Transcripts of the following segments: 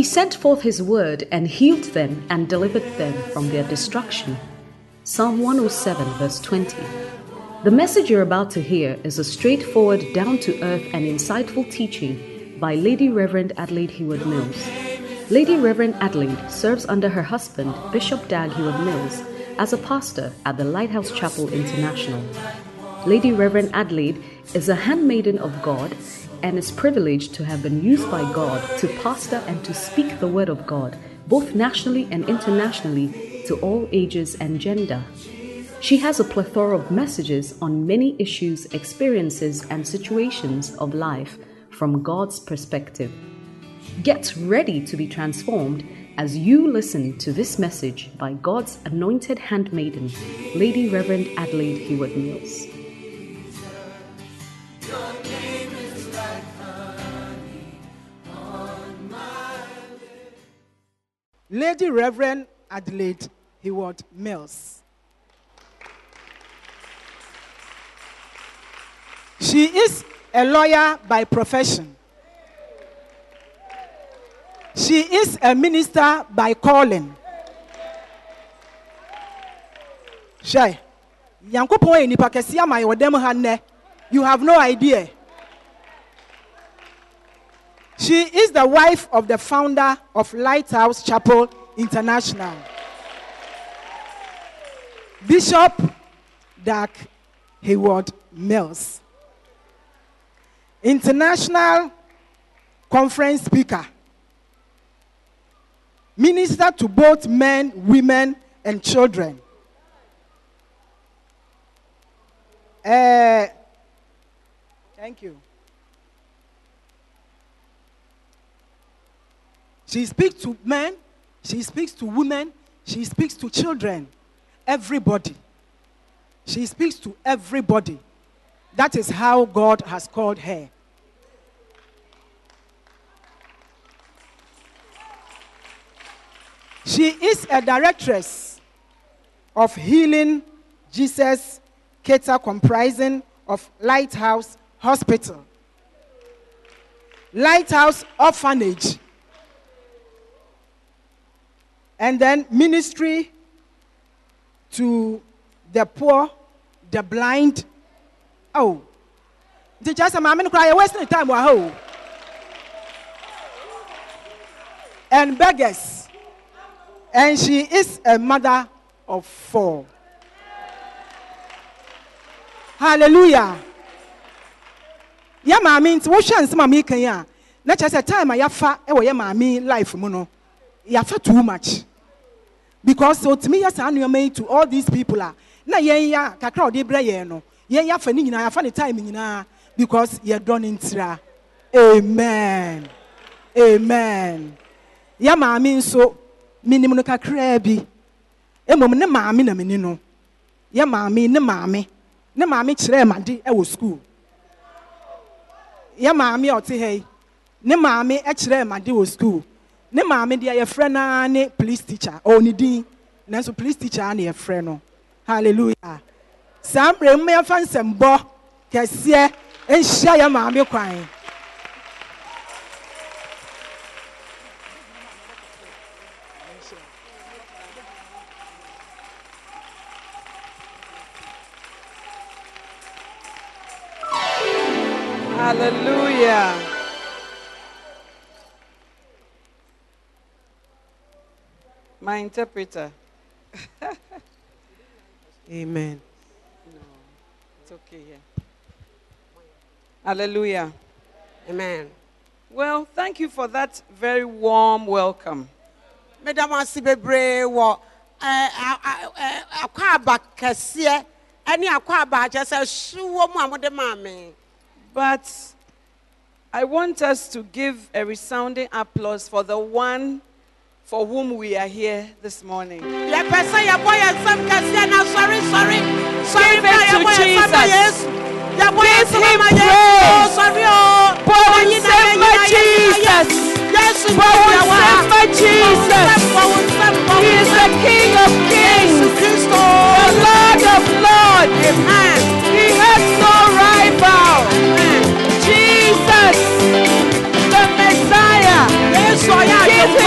He sent forth his word and healed them and delivered them from their destruction. Psalm 107 verse 20. The message you're about to hear is a straightforward, down-to-earth and insightful teaching by Lady Reverend Adelaide Heward Mills. Lady Reverend Adelaide serves under her husband, Bishop Dag Heward Mills, as a pastor at the Lighthouse Chapel International. Lady Reverend Adelaide is a handmaiden of God and is privileged to have been used by God to pastor and to speak the word of God, both nationally and internationally, to all ages and gender. She has a plethora of messages on many issues, experiences, and situations of life from God's perspective. Get ready to be transformed as you listen to this message by God's anointed handmaiden, Lady Reverend Adelaide Heward Mills. Lady Reverend Adelaide Heward Mills. She is a lawyer by profession. She is a minister by calling. Shai, Yankopon ni pakesia ma yodem hanne. You have no idea. She is the wife of the founder of Lighthouse Chapel International, Bishop Dag Heward Mills. International conference speaker, minister to both men, women, and children. Thank you. She speaks to men, she speaks to women, she speaks to children, everybody. She speaks to everybody. That is how God has called her. She is a directress of Healing Jesus Cater, comprising of Lighthouse Hospital, Lighthouse Orphanage, and then ministry to the poor, the blind. Oh, the just a man cry, wasting time. Wow. And beggars. And she is a mother of 4. Hallelujah. Ya mami nti wo hwan se mami kan ya. Na chese time ya fa e wo ya mami life mu no. Ya fa too much. Because so to me yes anuoma to all these people are. Na yen ya kakra ode bra yen no. Yen ya fa ni nyina ya fa ni time nyina because ye don ntira. Amen. Amen. Ya mami nso minim no kakra bi. Emom ne mami na meni no. Ya mami ne mami. Ne mami kire made e wo school. Ya mami ote hey. Ne mami e kire made wo school. Ne mami de ye frɛ na ne police teacher o ni din. Nanso police teacher na ye frɛ no. Hallelujah. Sambre me fa nsembo kɛseɛ enhia ya mami kwan. Hallelujah. My interpreter. Amen. No, it's okay here. Hallelujah. Amen. Well, thank you for that very warm welcome. Madam Asibebre wo akwaba kese ani akwaba just suwo mu amode mame. But I want us to give a resounding applause for the one for whom we are here this morning. Give it to Jesus. Give him praise. Jesus. He is the King of Kings, the Lord of Lords. He has no rival. Jesus, the Messiah. Give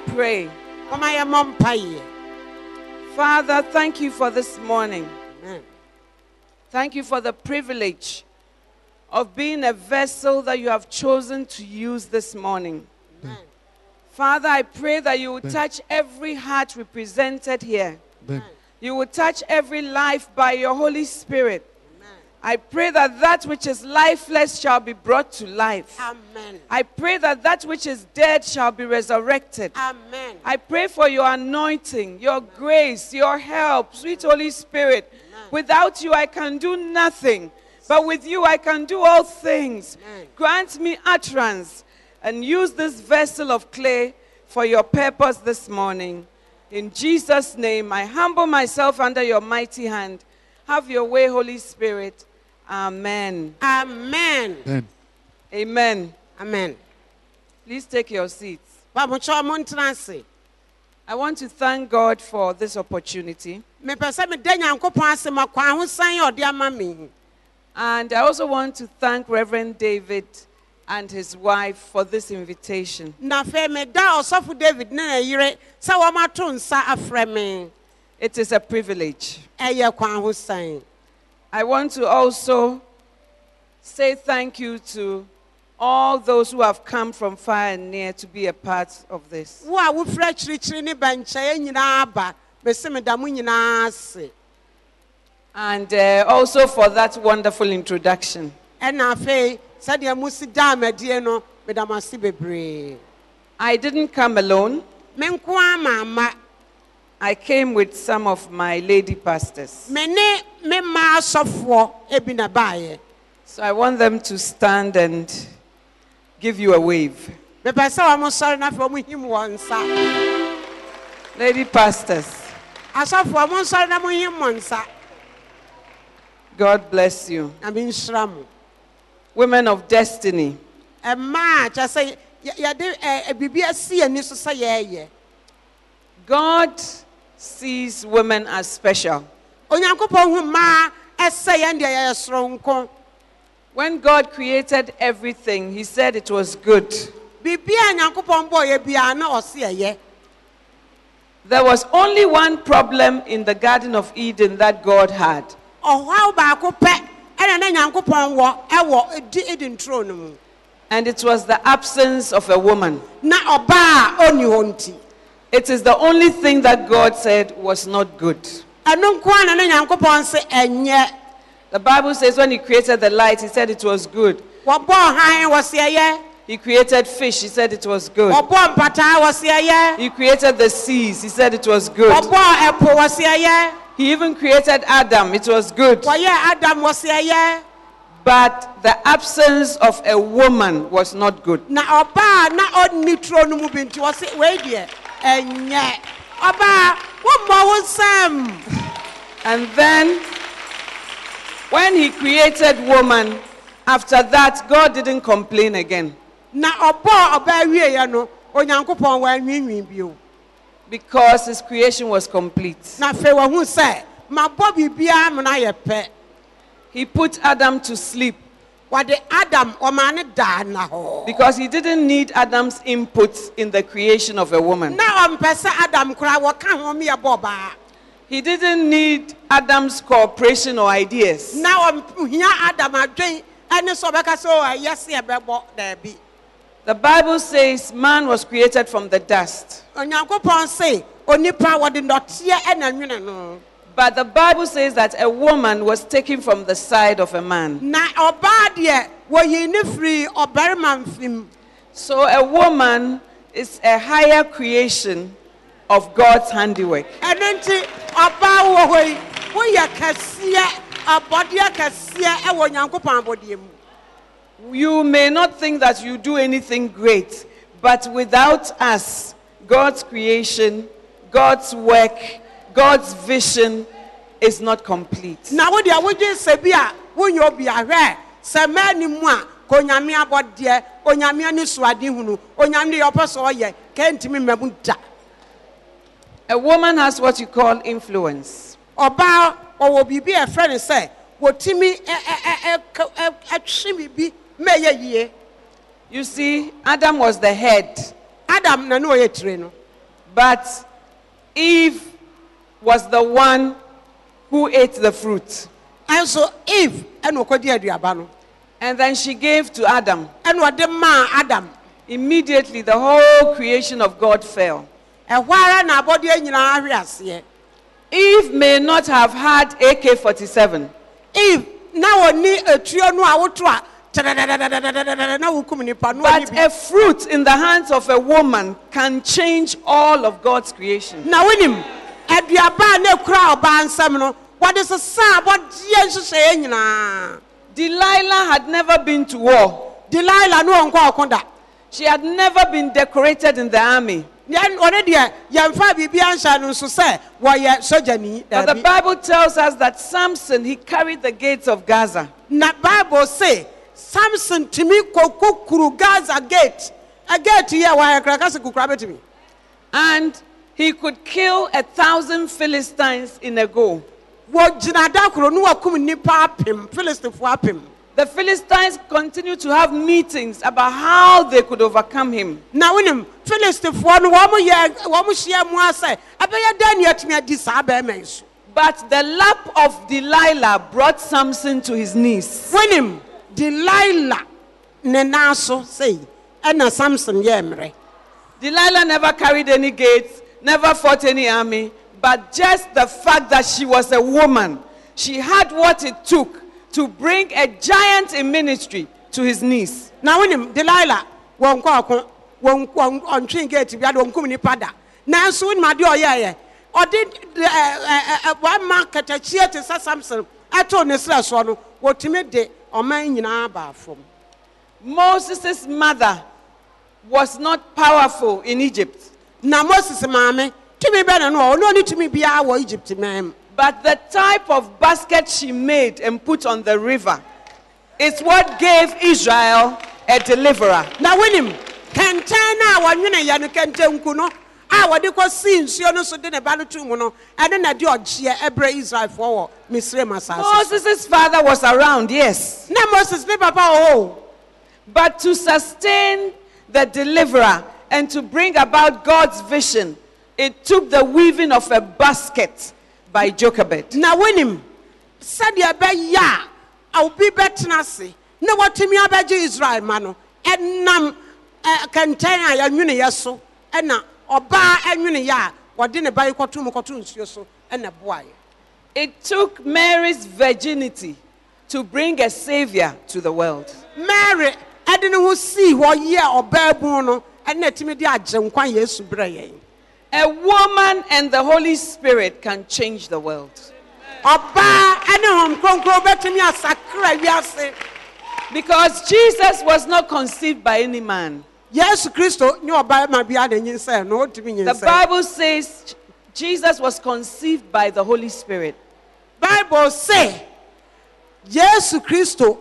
pray. Mama ya mompaye. Father, thank you for this morning. Amen. Thank you for the privilege of being a vessel that you have chosen to use this morning. Amen. Father, I pray that you will touch every heart represented here. Amen. You will touch every life by your Holy Spirit. I pray that that which is lifeless shall be brought to life. Amen. I pray that that which is dead shall be resurrected. Amen. I pray for your anointing, your grace, your help, sweet Holy Spirit. Amen. Without you, I can do nothing. But with you, I can do all things. Amen. Grant me utterance and use this vessel of clay for your purpose this morning. In Jesus' name, I humble myself under your mighty hand. Have your way, Holy Spirit. Amen. Amen. Amen. Amen. Amen. Please take your seats. Bamucho montranse. I want to thank God for this opportunity. Me pese me de Nyankopon ase makwa ho san ye ode ama me. And I also want to thank Reverend David and his wife for this invitation. Na fe me da Osofo David na yire se wo mato nsa afre me. It is a privilege. Eye kwa ho san. I want to also say thank you to all those who have come from far and near to be a part of this. Wo a wo fra chirichiri ni bancha ye nyina aba. Me se me da mu nyina ase. And also for that wonderful introduction. And na fe se de musi da amadie no me da masi bebre. I didn't come alone. Me nko ama. I came with some of my lady pastors. Me ne me ma asofo ebi na baaye. So I want them to stand and give you a wave. Me pese wa mo sori na fe mo him won sa. Lady pastors, Asofo mo sori na mo him won sa. God bless you. Na me nshira mo. Women of destiny. E ma cha say ya de bibia si ani so say ye. God sees women as special. Onyankopon hu ma ese ye ndia ye soronko. When God created everything, he said it was good. Bibia Nyankopon bo ye bia na ose ye. There was only one problem in the Garden of Eden that God had. Ohwa ba ko pe ena na Nyankopon wo e wo Eden throne mu. And it was the absence of a woman. Na oba oni honti. It is the only thing that God said was not good. Eno nko ana na Nyankopon se enye. The Bible says when he created the light, he said it was good. Wo bo han wo se ye. He created fish, he said it was good. Wo bo mpata wo se ye. He created the seas, he said it was Wo good. bo epo wo se ye. He even created Adam, it was good. Wo ye Adam wo se ye. But the absence of a woman was not good. Na oba na oni throne mu binti wo se we die enye. Oba wo mo wo sam. And then, when he created woman, after that, God didn't complain again. Na oba wie ye no Onyankopon wa nwinwin bio. Because his creation was complete. Na fe wo hu se ma bo bibia am na ye pe. He put Adam to sleep. Wade Adam o ma ne da na ho. Because he didn't need Adam's input in the creation of a woman. Na o mpese Adam kura wo ka ho me ye boba. He didn't need Adam's cooperation or ideas. Na o hia Adam adwen ene so beka so yes e bebo da bi. The Bible says man was created from the dust. Onyankopon say onipa wode ndotie ena nwene no. But the Bible says that a woman was taken from the side of a man. Na oba de wo yi ni free obarima mfim. So a woman is a higher creation of God's handiwork. Enenti oba wo hoi wo ye kase abode kase e wo Nyankopon abode mu. You may not think that you do anything great, but without us, God's creation, God's work, God's vision is not complete. Na wo dia wo je se bia wo nyo bia hwe se mani mu a ko nyame abode onyame ani suade hunu onyame ye opeso ye kentimi mabu da. A woman has what you call influence. Oba owo bibi e friend say wotimi atwe bibi meye yie. You see, Adam was the head. Adam na no ye tire no. But Eve was the one who ate the fruit. And so Eve and okodi aduaba no. And then she gave to Adam. And ode ma Adam. Immediately the whole creation of God fell. Ehwara na abode nyina ahwe ase. Eve may not have had AK-47. Eve na oni etuo no awoto a na wukum nipa no. But a fruit in the hands of a woman can change all of God's creation. Na wonim aduaba na kura oba nsam no what is sa abode nhyehyɛ nyina. Delilah had never been to war. Delilah no onko akonda. She had never been decorated in the army. But the Bible tells us that Samson, he carried the gates of Gaza. Na Bible say Samson timi kokukuru Gaza gate. A gate here why krakase kukura betimi. And he could kill 1,000 Philistines in a go. The Philistines continued to have meetings about how they could overcome him. Now, when Philistines but the lap of Delilah brought Samson to his knees. When him Delilah nenaso say and Samson yemre. Delilah never carried any gates, never fought any army, but just the fact that she was a woman, she had what it took to bring a giant in ministry to his knees. Now when him Delilah won train gate bi adon kum ni pada. Na so when made oye or did one market a cheer to Samson ato ne sra so no wotime de oman nyina ba from. Moses' mother was not powerful in Egypt. Na Moses mame timi be no no ni timi bia wo Egypt man. But the type of basket she made and put on the river is what gave Israel a deliverer. Now when him kentena wanwene ya no kentenku no a wode ko si nsuo no so de ne ba no tu mu no ene na de ogye ebre Israel for Misraim asase. Moses' father was around, yes. Na Moses ne papa oh. But to sustain the deliverer and to bring about God's vision, it took the weaving of a basket by Jochebed. Na wenim said ya be ya au bi betena se na watimi abeje Israel ma no enam kenten ya nwene yeso na oba anwene ya wode ne bai koto nsuo so na boaye. It took Mary's virginity to bring a savior to the world. Mary adene ho si ho ye oba bu no na timi de agye nkwan Yesu breye. A woman and the Holy Spirit can change the world. Because Jesus was not conceived by any man. The Bible says Jesus was conceived by the Holy Spirit. Bible say Jesus Christo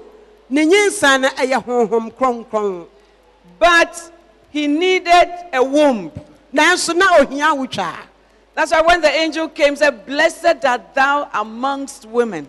but he needed a womb. That's why when the angel came, he said, "Blessed art thou amongst women."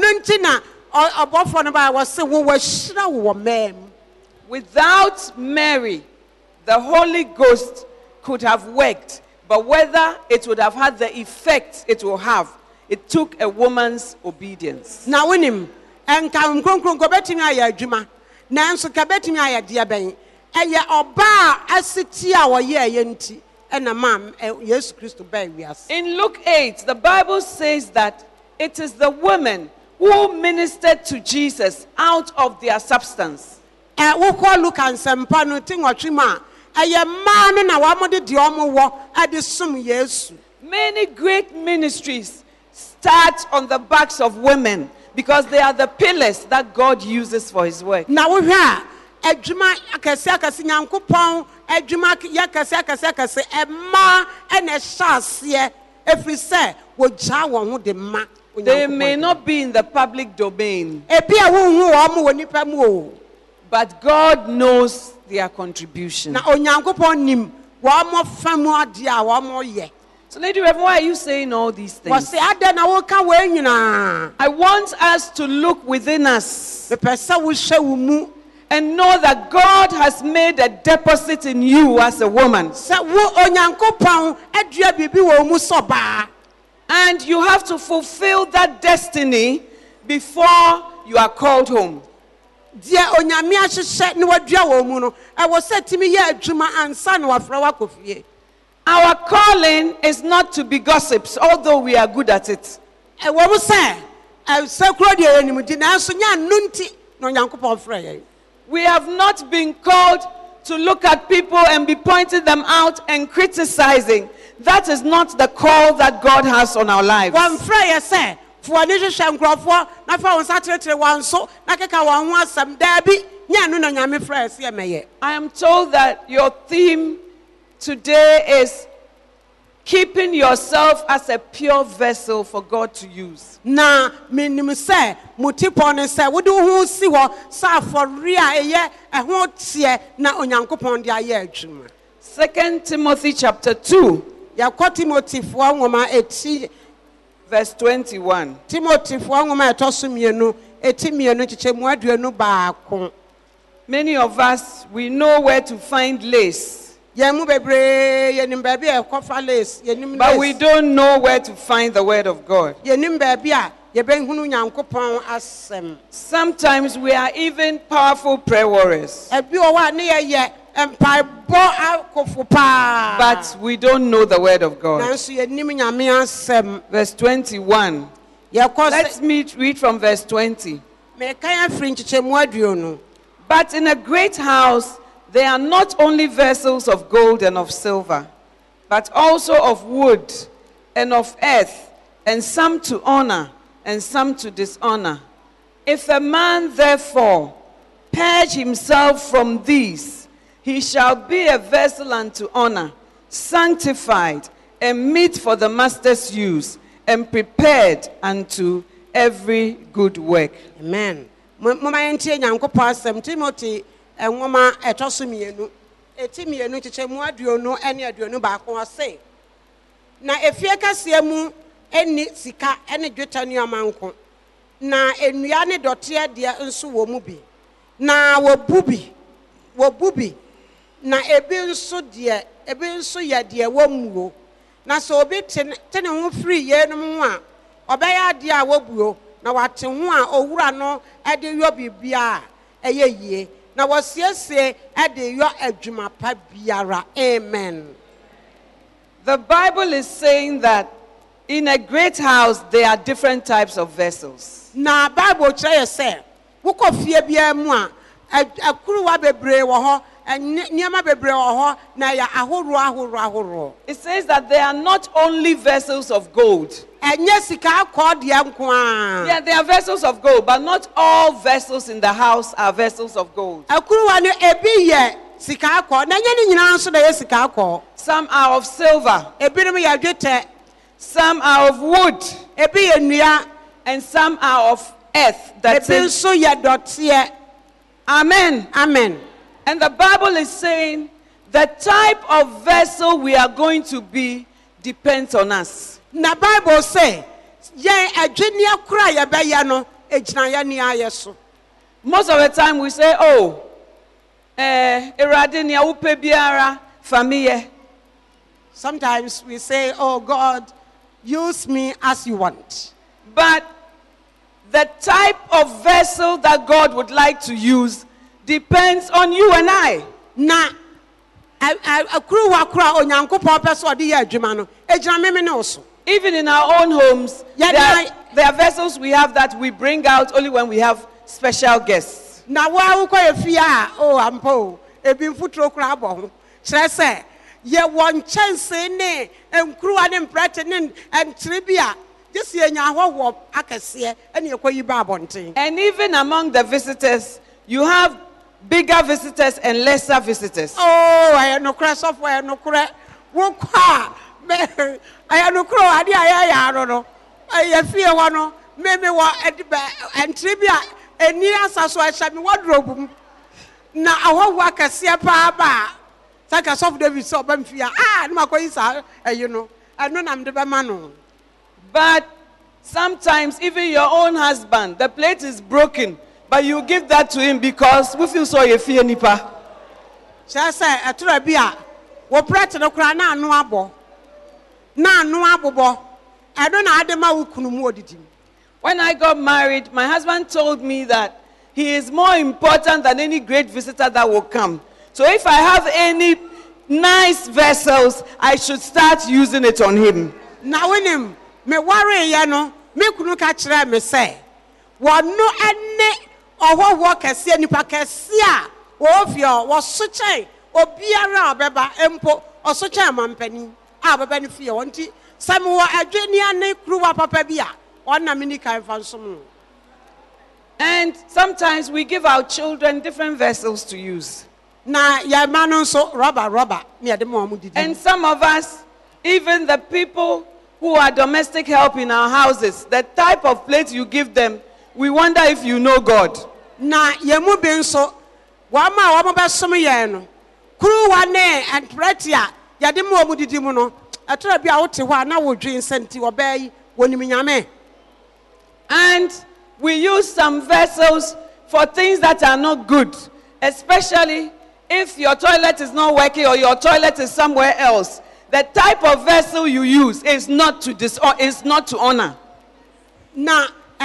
Without Mary, the Holy Ghost could have worked, but whether it would have had the effect it will have, it took a woman's obedience. Now, when him and come betting I Juma, Nancy Cabetting I dear Ben, and ya oba asitia wa ye yenti. In Luke 8, the Bible says that it is the women who ministered to Jesus out of their substance. Many great ministries start on the backs of women because they are the pillars that God uses for his work. Now we have adwuma akase akase nyankopon adwuma yakase akase emma ene hyase efrise wogya won ho de ma. They may not be in the public domain, but God knows their contribution. So, Lady Reverend, why are you saying all these things? I want us to look within us and know that God has made a deposit in you as a woman. And you have to fulfill that destiny before you are called home. Our calling is not to be gossips, although we are good at it. We have not been called to look at people and be pointing them out and criticizing. That is not the call that God has on our lives. I am told that your theme today is keeping yourself as a pure vessel for God to use. Na minim say mutipon say wo de ho si ho sa afori a eye ho tie na onyankopon de aye adwuma. 2 Timothy chapter 2 Yakọ Timothy fo nwoma eti verse 21. Timothy fo nwoma etoso mienu eti mienu chichemu aduanu baako. Many of us, we know where to find lace, but we don't know where to find the word of God. Sometimes we are even powerful prayer warriors, but we don't know the word of God. Verse 21. Let's read from verse 20. But in a great house there are not only vessels of gold and of silver, but also of wood and of earth, and some to honor and some to dishonor. If a man therefore purge himself from these, he shall be a vessel unto honor, sanctified and meet for the master's use, and prepared unto every good work. Amen. Mama yentie nyankopɔ asɛm Timothy enwoma etoso mienu eti mienu chichemu aduonu ene aduonu baako ɔse na efie kase mu eni sika ene dwetɛ ne amanko na enua ne dɔte de nso wɔ mu bi na wobubi na ebi nso yɛ de wɔ muo na so obi te ne ho free ye no mu a ɔbɛyɛ ade a wobuo na wate ho a owura no ede yo bibia eye yie na wasiesie ede yo adwuma pa biara. Amen. The Bible is saying that in a great house there are different types of vessels. Na Bible kyerɛ sɛ wokɔ fie bia mu a akuruwa bebree wɔ hɔ niema bebree wɔ hɔ na ya ahoro. It says that there are not only vessels of gold. Yeah, there are vessels of gold, but not all vessels in the house are vessels of gold. Some are of silver, some are of wood, and some are of earth. That's it. Amen. Amen. And the Bible is saying the type of vessel we are going to be depends on us. Na Bible say, adwenia kura ya beya no ejina ya ni ayeso. Most of the time we say, oh, erade ni awupe biara famiye. Sometimes we say, oh God, use me as you want. But the type of vessel that God would like to use depends on you and I. Na akuru kura onyankopon peso odi ya adwuma no ejina meme ne oso. Even in our own homes, there are vessels we have that we bring out only when we have special guests. Na wa uko efia oh ampo ebi mfutro kura abo kire se ye won chense ne enkruwa ne mprete ne entribia just ye nya hwo akese ene ekoyi ba abonten. And even among the visitors, you have bigger visitors and lesser visitors. Oh, I no crash off where no crack. I no crow, I don't I fear one, maybe what and trivia, and near us, so I shall be wardrobe. Now, I won't work a sea bar. Take a soft David so fear. My coins are, you know, I know I'm the man. But sometimes, even your own husband, the plate is broken. But you give that to him because we feel so you fear nipa. kyerɛ sɛ ɛtoro bi a wɔprɛte no koraa na ano abɔ na ano abobɔ ɛno na ade ma wo kunu mu odidi mu. When I got married, my husband told me that he is more important than any great visitor that will come. So if I have any nice vessels, I should start using it on him. Na wonim me wareyɛ no me kunu ka kyerɛ me sɛ wɔno ɛne ɔhɔhoɔ kɛseɛ nipa kɛseɛ a wɔfia wɔso kyɛn obiara a ɔbɛba empo ɔso kyɛn mampani a ɔbɛba ne fie wɔn ti sɛ mewɔ adwenia ne kuruwa papa bi a ɔna me ni kan fa nso mu. And sometimes we give our children different vessels to use. Na yɛma no nso rɔba ne yɛde ma wɔn didi. And some of us, even the people who are domestic help in our houses, the type of plate you give them, we wonder if you know God. Na yɛmu bi nso wɔn a wɔn bɛsom yɛn no kuruwa ne ɛntrɛti a yɛde ma wɔn didi mu no ɛtɔrɔ bi a wote hɔ a na wodwi nsɛnti ɔbɛɛ yi wɔnim nyame. And we use some vessels for things that are not good, especially if your toilet is not working or your toilet is somewhere else. The type of vessel you use is not to honor. Na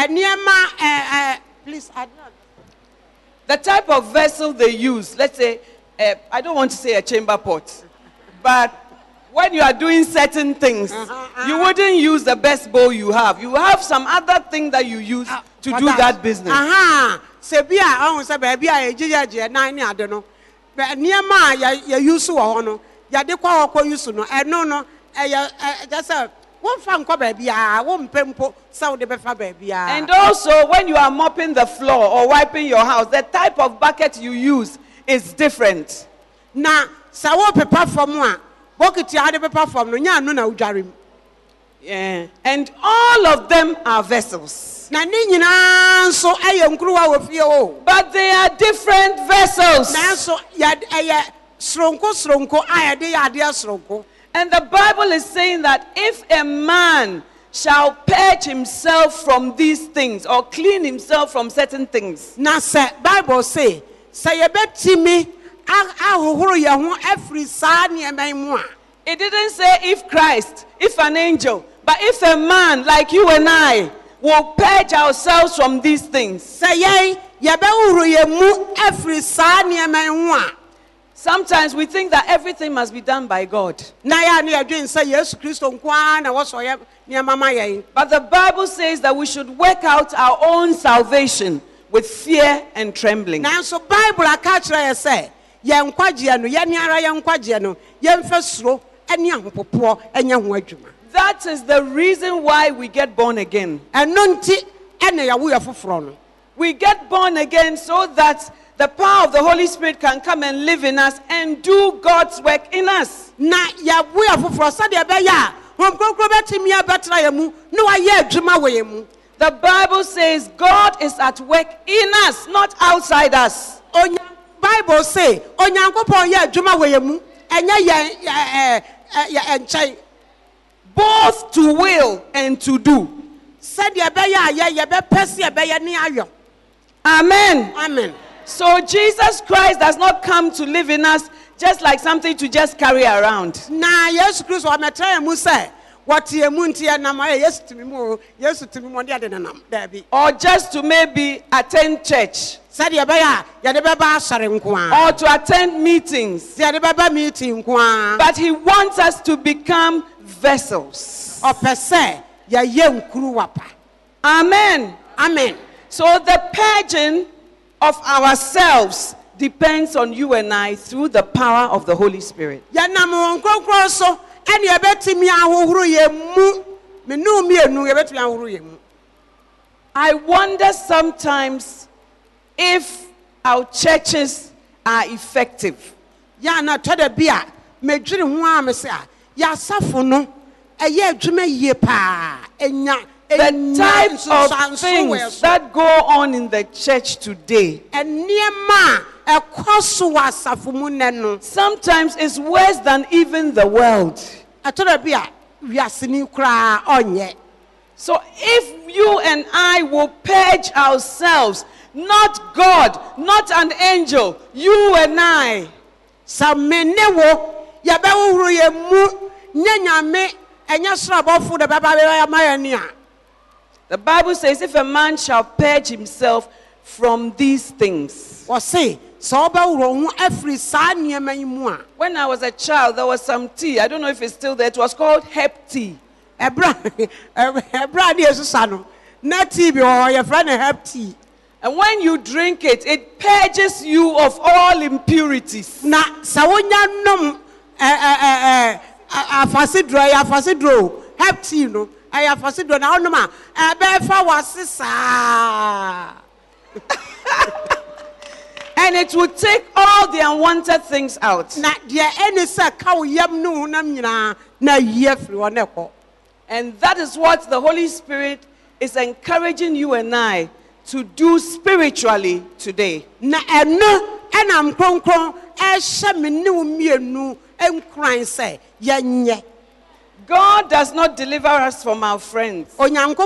nneɛma please add on. The type of vessel they use, let's say, I don't want to say a chamber pot, but when you are doing certain things, you wouldn't use the best bowl you have. You have some other thing that you use to do that business. Sebia, I want to say, baby, I judge nine ade no. But nneɛma ya use wɔ hɔ no, ya de kwa ɔkɔ use no. No, just a one fan ko baby one pempo so de befa baby. And also, when you are mopping the floor or wiping your house, the type of bucket you use is different. Na sa wo pepa from a bucket ya de pepa from no nya no na udwarim. Yeah. And all of them are vessels. Na ni nyina nso aye nkruwa wo fie o. But they are different vessels. Na nso ya sronko aye de ya de sronko. And the Bible is saying that if a man shall purge himself from these things or clean himself from certain things. Na se Bible say yebetimi ahohoro ye ho afri saa nneɛma mu a. It didn't say if Christ, if an angel, but if a man like you and I will purge ourselves from these things. Say yebehoro ye mu afri saa nneɛma mu a. Sometimes we think that everything must be done by God. Na ya ne adwen say Yesu Kristo nkwa na wo so ye nneɛma ma yɛn. But the Bible says that we should work out our own salvation with fear and trembling. Na so Bible aka kyerɛ yɛ sɛ yɛn nkwagye no yɛn ara yɛn nkwagye no yɛn fɛ suro ɛne ahopopo ɛnyɛ ho adwuma. That is the reason why we get born again. Ɛno nti ɛna yɛwo yɛ foforɔ no. We get born again so that the power of the Holy Spirit can come and live in us and do God's work in us. Na yɛwo yɛ foforɔ sɛdeɛ ɛbɛyɛ a wɔn kronkron bɛtumi abɛtena yɛn mu na wayɛ adwuma wɔ yɛn mu. The Bible says God is at work in us, not outside us. Bible say onyankopɔn yɛ adwuma wɔ yɛn mu ɛnyɛ yɛn nkyɛn. Both to will and to do. Sɛdeɛ ɛbɛyɛ a yɛbɛpɛ sɛ yɛbɛyɛ ne ayɔ. Amen. Amen. So Jesus Christ does not come to live in us just like something to just carry around. Na Yesu Kristo ametra yɛn mu sɛ wɔte yɛn mu nti yɛnam ayɛ Yesu tumi mu Yesu tumi mu ɔde ade nenam daabi. Or just to maybe attend church. Sɛdeɛ ɛbɛyɛ a yɛde bɛba asɔre nko a. Or to attend meetings. Yɛde bɛba meeting nko a. But he wants us to become vessels. Ɔpɛ sɛ yɛyɛ nkuruwa pa. Amen. Amen. So the purging of ourselves depends on you and I through the power of the Holy Spirit. Yɛnam wɔn kronkron so ɛne yɛbɛtumi ahohoro yɛn mu. Menu mienu yɛbɛtumi ahohoro yɛn mu. I wonder sometimes if our churches are effective. Ya na tɔda bi a medwiri ho a me sɛ a yɛasafo no ɛyɛ adwuma yie paa enya. The type of things that go on in the church today sometimes is worse than even the world. So if you and I will purge ourselves Not God, not an angel, you and I. Samenewo yabewuru ye mu nyanyame enya srabofo de baba ya mayania. The Bible says, if a man shall purge himself from these things. When I was a child, there was some tea. I don't know if it's still there. It was called hep tea. And when you drink it, it purges you of all impurities. Hep tea, no. I have first done now, no ma. And it would take all the unwanted things out. And that is what the Holy Spirit is encouraging you and I to do spiritually today. God does not deliver us from our friends.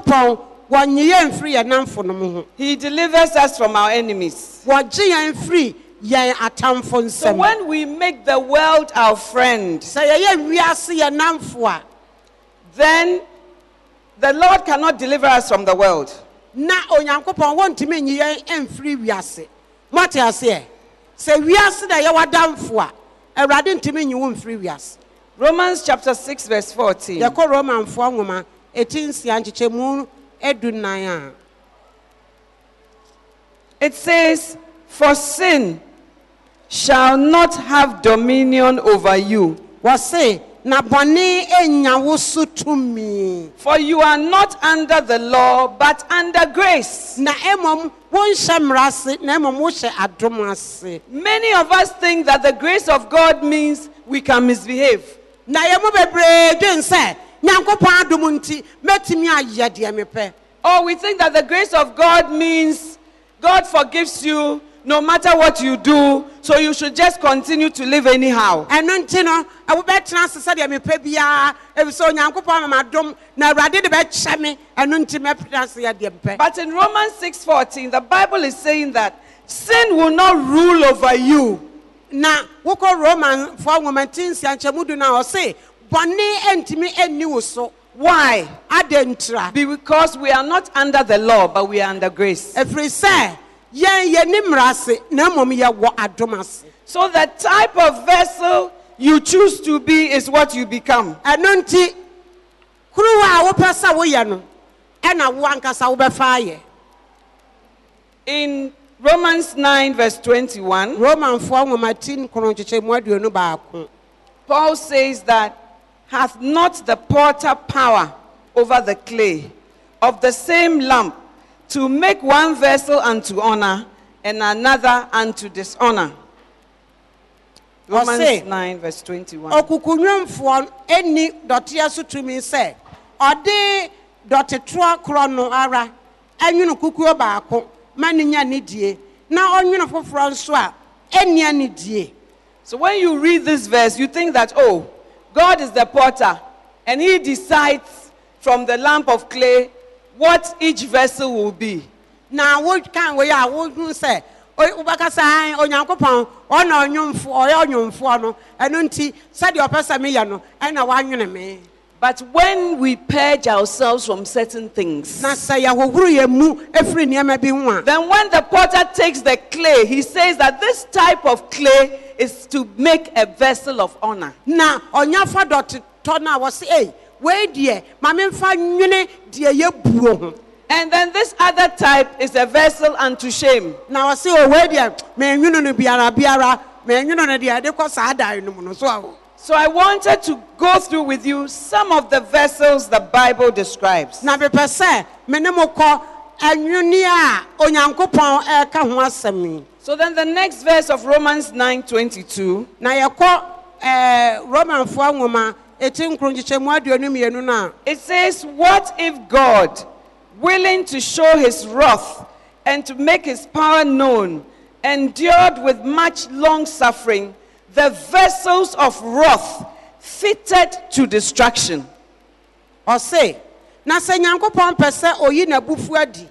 He delivers us from our enemies. So when we make the world our friend, then the Lord cannot deliver us from the world. Romans chapter 6 verse 14. It says, for sin shall not have dominion over you. For you are not under the law, but under grace. Many of us think that the grace of God means we can misbehave. Or we think that the grace of God means God forgives you no matter what you do, so you should just continue to live anyhow. But in Romans 6:14, the Bible is saying that sin will not rule over you. Why? Because we are not under the law, but we are under grace. So the type of vessel you choose to be is what you become. In Romans 9 verse 21, Paul says that, hath not the potter power over the clay of the same lump to make one vessel unto honor and another unto dishonor? Romans 9 verse 21. So when you read this verse, you think that, oh, God is the potter, and he decides from the lump of clay what each vessel will be. Now, what can we say? But when we purge ourselves from certain things, then when the potter takes the clay, he says that this type of clay is to make a vessel of honor. Now, on your father was say, wait, dear, and then this other type is a vessel unto shame. Now I say, oh, wait, dear, so I wanted to go through with you some of the vessels the Bible describes. So then the next verse of Romans 9:22. It says, what if God, willing to show his wrath and to make his power known, endured with much long suffering the vessels of wrath fitted to destruction? Or say, na se nyankopon pese oyi na bufu adi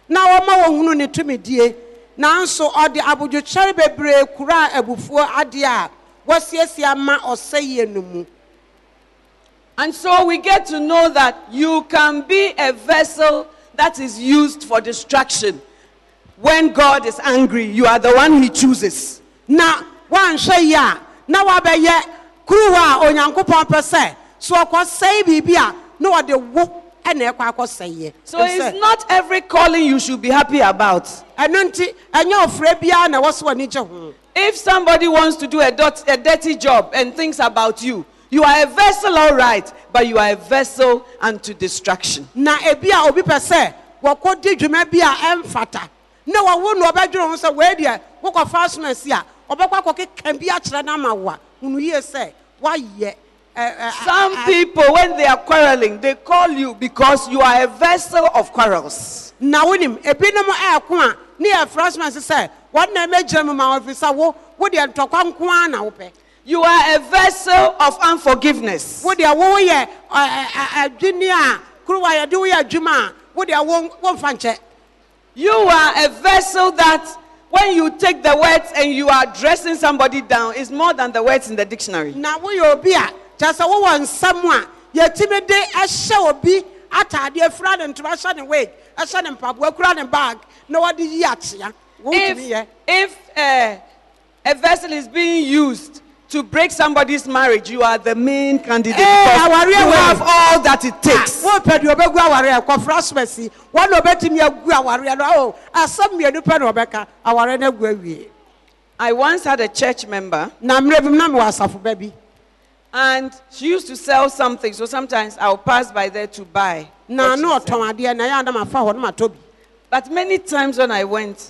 na wɔma wɔhunu ne tumidie nanso ɔde abodwokyɛre bebree kura abufuo ade a wɔsiesie ama ɔsɛyɛ no mu. And so we get to know that you can be a vessel that is used for destruction. When God is angry, you are the one he chooses. Na wanhwɛ ya na wabɛyɛ kuruwa a onyankopɔn pɛ sɛ so ɔkɔsɛe biribi a na wɔde wo ɛna ɛkɔ akɔsɛe. So it's not every calling you should be happy about. Ɛno nti ɛnyɛ ɔfrɛ biara na wɔso ani gye ho. If somebody wants to do a dirty job and thinks about you, you are a vessel, all right, but you are a vessel unto destruction. Na ebi a obi pɛ sɛ wɔkɔdi dwuma bi a ɛmfata na wɔwo na ɔbɛdwene ho sɛ wei deɛ wokɔfa so no asi a ɔbɛkɔ akɔkeka bi akyerɛ no ama wo a hunu yie sɛ woayɛ. Some people, when they are quarreling, they call you because you are a vessel of quarrels. Na wonim ebinom ɛko a ne yɛ freshman sɛ wɔn na ɛmɛgyina mu ma wɔfiri sɛ wo deɛ ntɔkwa nko ara na wopɛ. You are a vessel of unforgiveness. Wo deɛ wo yɛ adwene a kuruwa yɛde wo yɛ adwuma a wo deɛ wo mfa nkyɛ. You are a vessel that when you take the words and you are dressing somebody down, is more than the words in the dictionary. Na wo yɛ obi a kyerɛ sɛ wo wɔ nsɛm a yɛtumi de ɛhyɛ obi atade afura ne ntoma hyɛ ne wig ɛhyɛ ne mpaboa kura ne bag na wɔde yi akyea. If a vessel is being used to break somebody's marriage, you are the main candidate because you have all that it takes. I once had a church member, and she used to sell something, so sometimes I'll pass by there to buy. But many times when I went,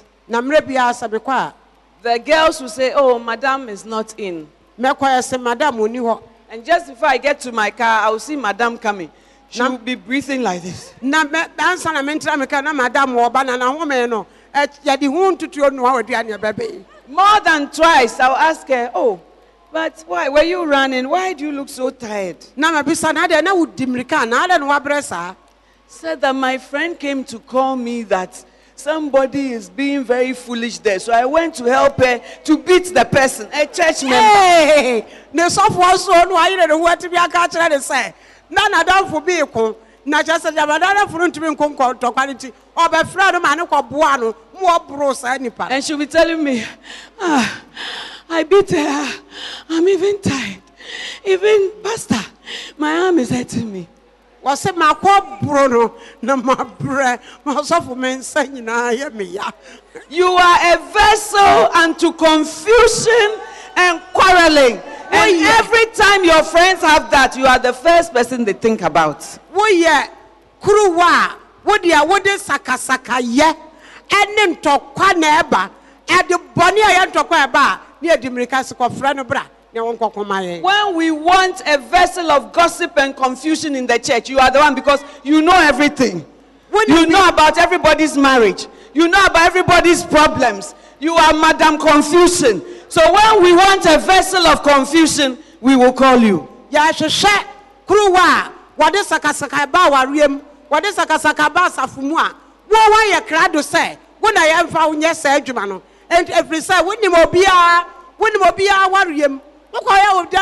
the girls would say, "Oh, madam is not in." And just before I get to my car, I will see madam coming. She will be breathing like this. More than twice, I'll ask her, "Oh, but why were you running? Why do you look so tired?" Said that my friend came to call me that somebody is being very foolish there. So I went to help her to beat the person, a church member. Hey, the software so no I don't know what to be a catcher to say. None of them for vehicle. Not just a Yabadana for to be concord to quality or by Frado Manoco Buano, more bros any part. And she'll be telling me, I beat her. I'm even tired. Even Pastor, my arm is hurting me. Was it my poor Bruno? No, my bread, my soft man saying, I am me. You are a vessel unto confusion and quarreling. And every time your friends have that, you are the first person they think about. We Kuruwa, would ya would sakasaka ye, and then talk neba, and the bonny I talk about near the Miricasico friend bra. When we want a vessel of gossip and confusion in the church, you are the one because you know everything. You know about everybody's marriage. You know about everybody's problems. You are Madam Confusion. So when we want a vessel of confusion, we will call you. What is Sakasakaba Warrium? What is Sakasakaba Safumua? What you crowd to say? When I am found, yes, Jumano. And every side, when you will be our Warrium. So what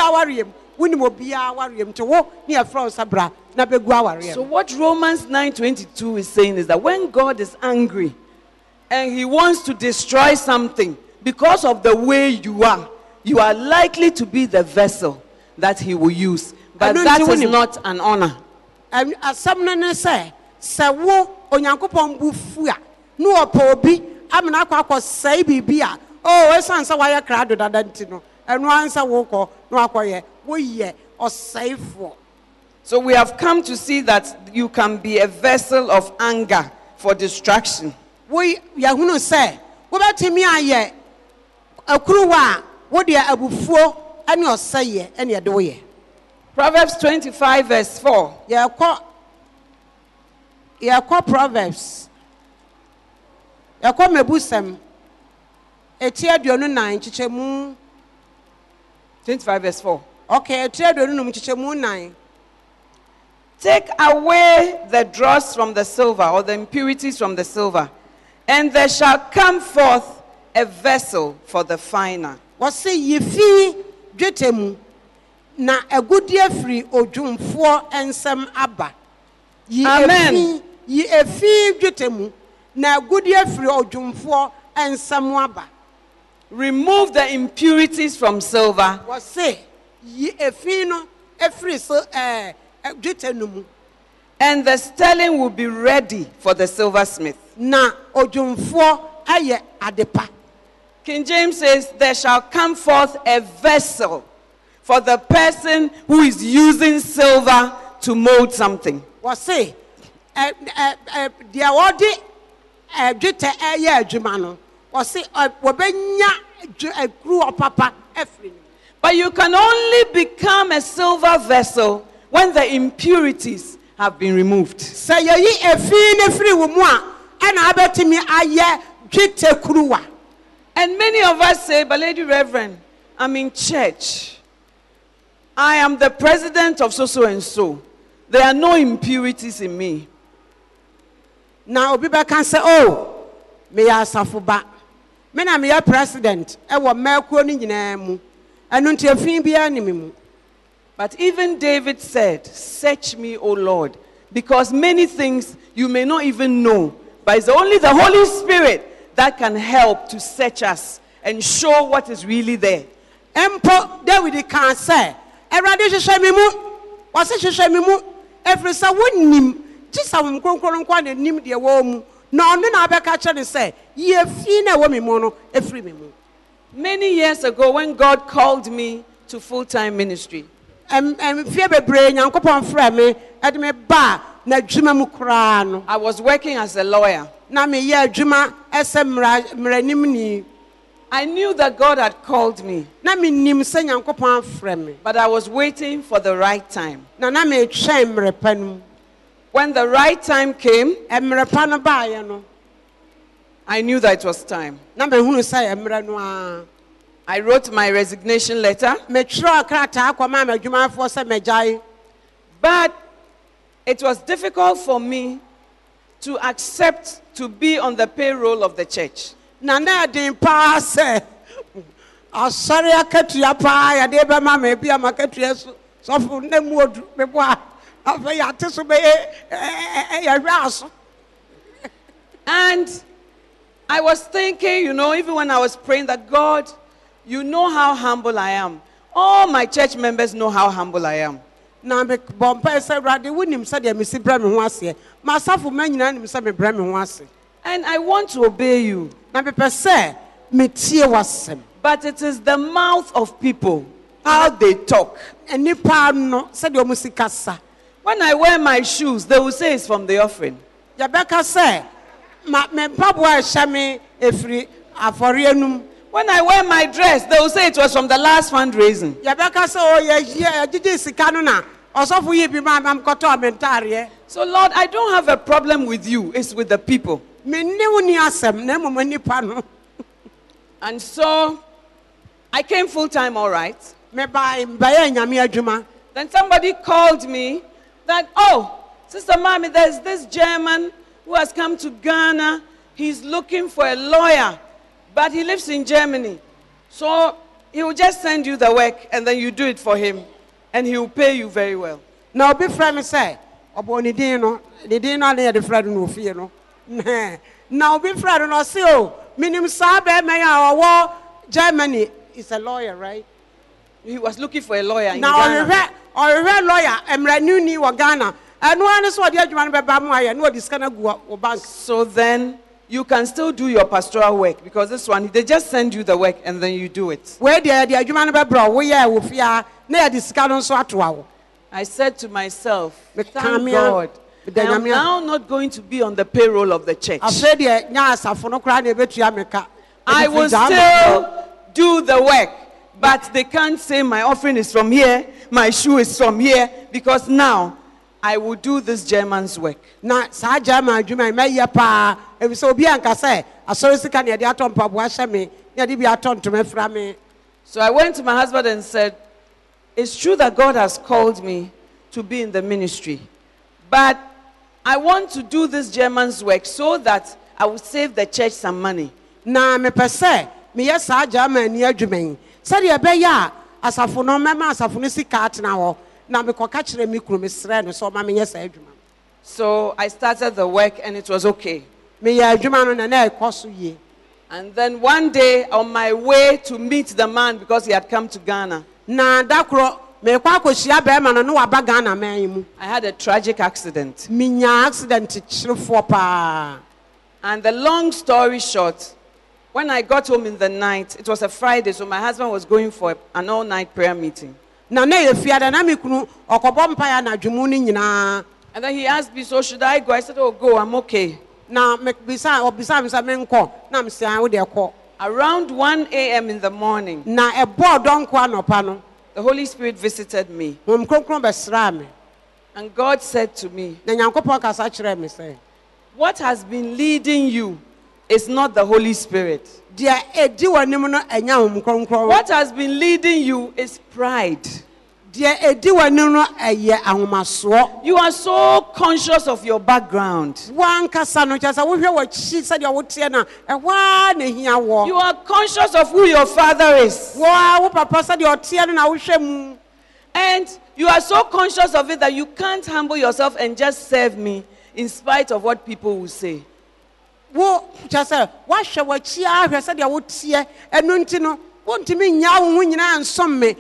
Romans 9:22 is saying is that when God is angry and he wants to destroy something because of the way you are likely to be the vessel that he will use. But that is not an honor. And as someone say, "Sawo onyankopon bufua no opobi amna kwakọ sai bibia oh esansa waya krado dadantino enu ansa woko no akoye wo ye osaifo." So we have come to see that you can be a vessel of anger for distraction. We yahunu say wo betimi aye akuruwa wo de abufuo ene osaye ene ye de wo ye. Proverbs 25 verse 4. Yɛkɔ Proverbs. Yɛkɔ Mebusem. Eti aduonu nan kyekyɛmu. 25 verse 4. Okay, eti aduonu num kyekyɛmu nan. Take away the dross from the silver, or the impurities from the silver, and there shall come forth a vessel for the finer. Wɔse yifi dwetɛ mu na agudie firi odwumfoɔ nsɛm aba. Amen. Yi efi dwetɛ mu na agudie firi odwumfoɔ nsɛm aba. Remove the impurities from silver. Wɔse yi efi no efiri so dwetɛ no mu. And the sterling will be ready for the silversmith. Na odwumfoɔ ayɛ adepa. King James says, there shall come forth a vessel for the person who is using silver to mold something. Wɔse deɛ wɔde dwetɛ ɛyɛ adwuma no. Wɔse wɔbɛnya kuru ɔpapa efiri. But you can only become a silver vessel when the impurities have been removed. Sɛ yɛyi efi ne firi wo mu a ɛna abɛtumi ayɛ dwetɛ kuruwa. And many of us say, but Lady Reverend, I'm in church. I am the president of so and so. There are no impurities in me. Na obi bɛka sɛ oh meyɛ asafo ba. Me na meyɛ president ɛwɔ mɛkuo ne nyinaa mu. Ɛno nti efi biara ne me mu. But even David said, search me, O Lord, because many things you may not even know, but it's only the Holy Spirit that can help to search us and show what is really there. Empo David can say, "Erade hwehwɛ me mu, wɔse hwehwɛ me mu, efiri sɛ wonnim, gisa wo nkronkron nkwa na nim de wɔ mu, na ɔno na abɛka kyerɛ ne sɛ, ye fi na wɔ me mu no, efiri me mu." Many years ago, when God called me to full-time ministry, Fie bebree Nyankopɔn frɛ me, ɛde me ba na adwuma mu koraa no. I was working as a lawyer. Na me yɛ adwuma ɛsɛ mmaranim. I knew that God had called me, Na me nim sɛ Nyankopɔn frɛ me. but I was waiting for the right time. Na me twɛn mmerɛ pa no mu. When the right time came, Mmerɛ pa no baeɛ no, I knew that it was time. na me hunu sɛ mmerɛ no a. I wrote my resignation letter, Me twerɛ krataa kɔma me adwumayɛfoɔ sɛ megyae. but it was difficult for me to accept to be on the payroll of the church. Na ɛden paa sɛ asɔre akatua paa yɛde bɛma me bi a makatua so sɔfo na mu odu mebɔ a afei yɛate so yɛhwɛ aso. And I was thinking, even when I was praying, that God, you know how humble I am. All my church members know how humble I am. Na me bɔ mpae sɛ Awurade wonim sɛdeɛ mesi brɛ me ho aseɛ. Ma asafo ma nyinaa nim sɛ mebrɛ me ho ase. And I want to obey you. Na mepɛ sɛ metie w'asɛm. But it is the mouth of people, how they talk. Nnipa no sɛdeɛ ɔmo si kasa. When I wear my shoes, they will say it's from the offering. Yɛbɛka sɛ me mpaboa a ɛhyɛ me efiri afɔre anum. When I wear my dress, they will say it was from the last fundraising. Yɛbɛka sɛ yɛgyegye sika no na ɔsɔfo yi bi ma mkɔtɔ me ntaareɛ. So Lord, I don't have a problem with you. It's with the people. Menne wo ni asɛm na mmom nnipa no. And so I came full time, all right. Mebɛyɛ nyame adwuma. Then somebody called me that, oh, Sister Mami, there's this German who has come to Ghana. He's looking for a lawyer, but he lives in Germany. So he will just send you the work and then you do it for him. And he will pay you very well. Na obi frɛ me sɛ ɔbɔ ne din no na yɛde frɛ no ofie no. Na obi frɛ no ɔse o minim saa bɛrima yi a ɔwɔ Germany is a lawyer, right? He was looking for a lawyer in Na Ghana. ɔhwehwɛ lawyer mmeranini wɔ Ghana. Ɛno ara ne sɛ ɔde adwuma no bɛba mu ayɛ na ɔde sika no agu wɔ bank. So then you can still do your pastoral work, because this one, they just send you the work and then you do it. Wei deɛ yɛde adwuma no bɛbrɛ wo yɛ wɔ fie a na yɛde sika no nso atoa wo. I said to myself, thank Mekamea- God, I am Mekamea- now not going to be on the payroll of the church. Afei deɛ nya asafo no koraa na ɛbɛtua me ka. I will still do the work, but they can't say my offering is from here, my shoe is from here, because now I will do this German's work. Na saa German adwuma yi mɛyɛ paa. Ebisɛ obi anka sɛ asɔre sika na yɛde atɔ mpaboa hyɛ me, na yɛde bi atɔ ntoma fira me. So I went to my husband and said, it's true that God has called me to be in the ministry, But I want to do this German's work so that I will save the church some money. Na me pese me yes sa German ni adwuma yi. Said ye be ya asafo no mema asafo no sika atena ho. Na me koka kire me kuro me sre no so ma me yes adwuma. So I started the work and it was okay. Me ya adwuma no na ekoso ye. And then one day on my way to meet the man because he had come to Ghana, Na dakro me kwa akohia be ma no waba Ghana man mu. I had a tragic accident. Minya accident chirefo pa. And the long story short, when I got home in the night, it was a Friday, so my husband was going for an all-night prayer meeting. Na ye fiada na me kunu okobo mpa ya na dwumu ni nyina. And then he asked me, so should I go? I said, oh, go, I'm okay. Na me bisa me say me nko na me say wo de ko. Around 1 a.m. in the morning, Na ebo donko anopa no. the Holy Spirit visited me. Hom kronkron be sra me. And God said to me, Na Nyankopon kasa kire me say, what has been leading you is not the Holy Spirit. dia edi wanim no enya hom kronkron. What has been leading you is pride. Dia edi wanim no eye ahomaso. You are so conscious of your background. Wan kasa no chasa wo hwe wo chi se dia wo tie na ehwa na hia wo. You are conscious of who your father is. Wo papa se dia o tie no na wo hwe mu. And you are so conscious of it that you can't humble yourself and just serve me in spite of what people will say. Wo chasa wa hwe wo chi ahwe se dia wo tie enu nti no wontimi nya wo hu nyina nsom me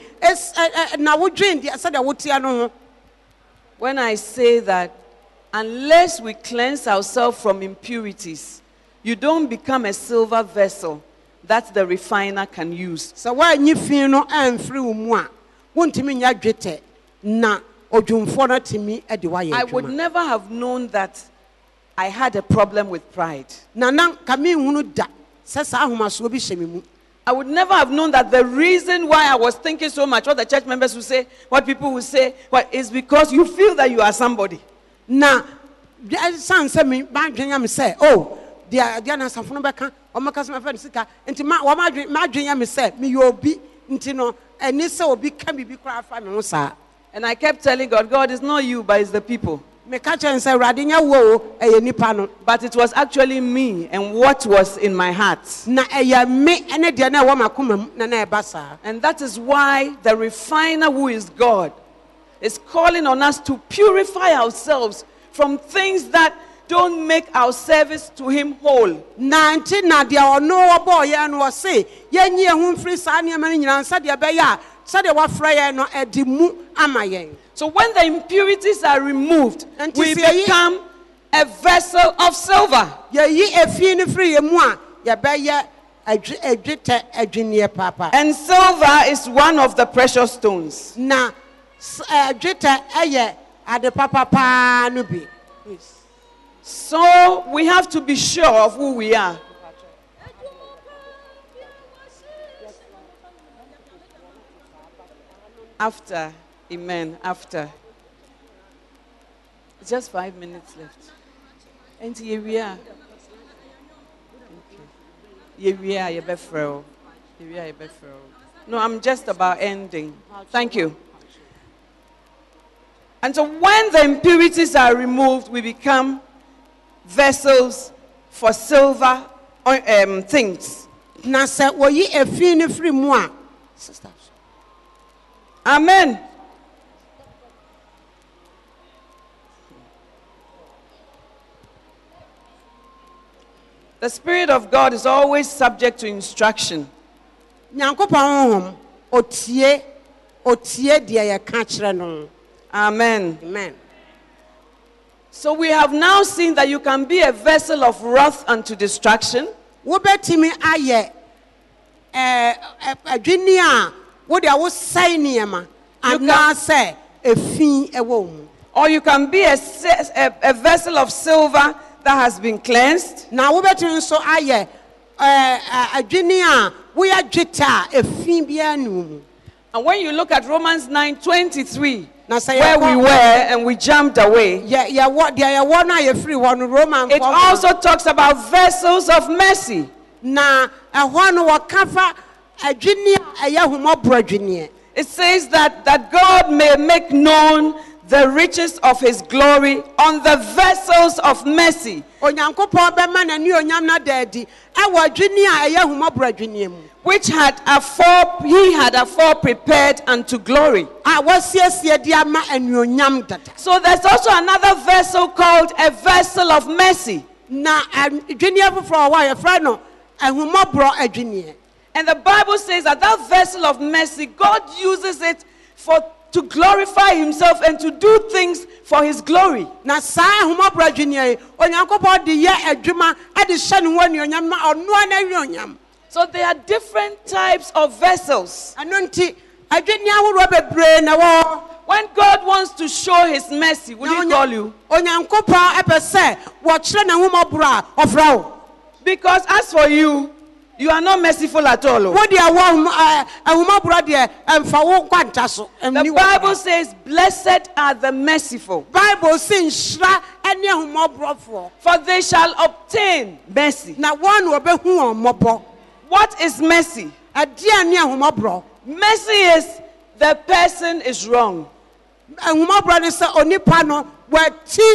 na wo dwen dia se dia wo tie no ho. When I say that, unless we cleanse ourselves from impurities, you don't become a silver vessel that the refiner can use. So wa nyi fin no amfiri wo mu a wontimi nya dwetɛ na odwumfo no timi de wa ye I would adwuma. never have known that I had a problem with pride. Na kami hunu da se sa ahomaso bi hye me mu. I would never have known that the reason why I was thinking so much, what the church members will say, what people will say, is because you feel that you are somebody. Na san se me ba dwen am se oh dia na safo no beka o maka se me fa sika enti ma dwen am se me yo obi enti no eni se obi ka bibi kra fa me ho sa. And I kept telling God, God, it's not you, but it's the people. Me ka chen se rade nya wo eye nipa no. But it was actually me and what was in my heart. Na eye me ene dia na wo makoma na eba sa. And that is why the refiner, who is God, is calling on us to purify ourselves from things that don't make our service to Him whole. Na nti na dia ono obo ye no wo se ye nyi ehun firi sa ne ma nyina nsa dia be ya sa dia wa fra ye no edi mu ama yen. So when the impurities are removed, And we to say- become a vessel of silver. Ye yi efi ni firi ye mu a ye be ye adwete adwenie papa. And silver is one of the precious stones. Na adwete eye ade papa pa no bi. So we have to be sure of who we are. After, amen, after. It's just 5 minutes left. And here we are. Here we are, you befro. Here we are, you befro. No, I'm just about ending. Thank you. And so when the impurities are removed, we become vessels for silver things. Na se wo yi efi ni firi mu a sisters. Amen. The Spirit of God is always subject to instruction. Nyankopon honhom otie dia ye ka kire no. Amen. Amen. So we have now seen that you can be a vessel of wrath unto destruction, Wo betimi aye adwini a wo dia wo sai niema ana se efi ewo mu. or you can be a vessel of silver that has been cleansed, Na wo betimi so aye adwini a wo ya dweta efi bia nu. and when you look at Romans 9:23, Na say where we were and we jumped away, ya what dia ya wo na ye free one Roman. it also talks about vessels of mercy. na ehwa no wakafa adwini a ya humobro adwini. It says that God may make known the riches of his glory on the vessels of mercy, onyankopɔn bɛma n'ani onyam na daadi ɛwɔ adwene a ɛyɛ ahumɔborɔ adwene mu which he had afore prepared unto glory. a wɔasiesie de ama anuonyam dada. So there's also another vessel called a vessel of mercy. Na adwene foforɔ wɔ a yɛfrɛ no ahumɔborɔ adwene. And the Bible says that that vessel of mercy, God uses it to glorify himself and to do things for his glory. Na saa ahumɔborɔ adwene yi onyankopɔn de yɛ adwuma de hyɛ ne ho anuonyam ma ɔnoa n'anuonyam. So there are different types of vessels. Ɛno nti adwene ahorow bebree na wɔ. When God wants to show his mercy, will he call you? Onyankopɔn ɛpɛ sɛ wɔkyerɛ n'ahumɔborɔ a ɔfrɛ wo. Because as for you, you are not merciful at all. Wo de awɔ ahumɔborɔ deɛ ɛmfa wo kwanta so. The Bible says, blessed are the merciful, Bible si nhyira ɛne ahumɔborɔfoɔ. for they shall obtain mercy. Na wɔn na wɔbɛhu wɔn mmɔbɔ. What is mercy? Ɛdeɛ ne ahumɔborɔ. Mercy is the person is wrong. Ahumɔborɔ ne sɛ onipa no wɔati.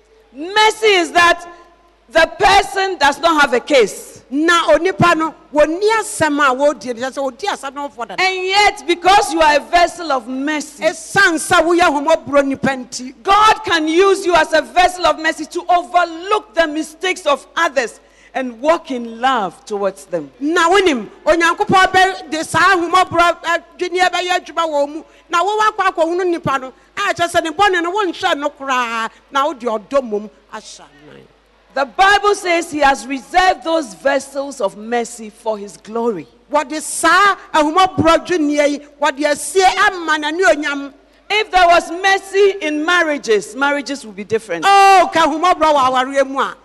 Mercy is that the person does not have a case. Na onipa no wɔni asɛm a wɔdi ne sɛ ɔdi asɛm na wɔfɔ dada. And yet, because you are a vessel of mercy, Esan sɛ woyɛ ahumɔborɔ nipa nti. God can use you as a vessel of mercy to overlook the mistakes of others and walk in love towards them. Na wonim onyankopɔn bɛ de saa ahumɔborɔ adwene bɛyɛ adwuma wɔ mu. Na wo wakɔ akɔhunu nipa no a kyerɛ sɛ ne bɔne no wonhwɛ no koraa na wode ɔdɔ mmom ahyɛ nan. The Bible says he has reserved those vessels of mercy for his glory. Wɔde saa ahumɔborɔ adwene yi wɔde asie ama n'anuonyam. If there was mercy in marriages, marriages would be different. Oh, ka ahumɔborɔ wɔ awareɛ mu a.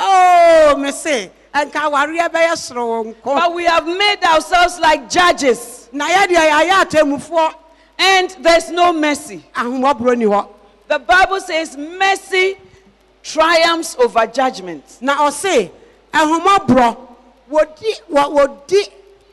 Oh, me say, nka awareɛ bɛyɛ soronko. But we have made ourselves like judges, Na yɛ deɛ yɛayɛ atemmufoɔ. and there's no mercy. Ahumɔborɔ ni hɔ. The Bible says mercy triumphs over judgment. Na ɔse ahumɔborɔ wɔdi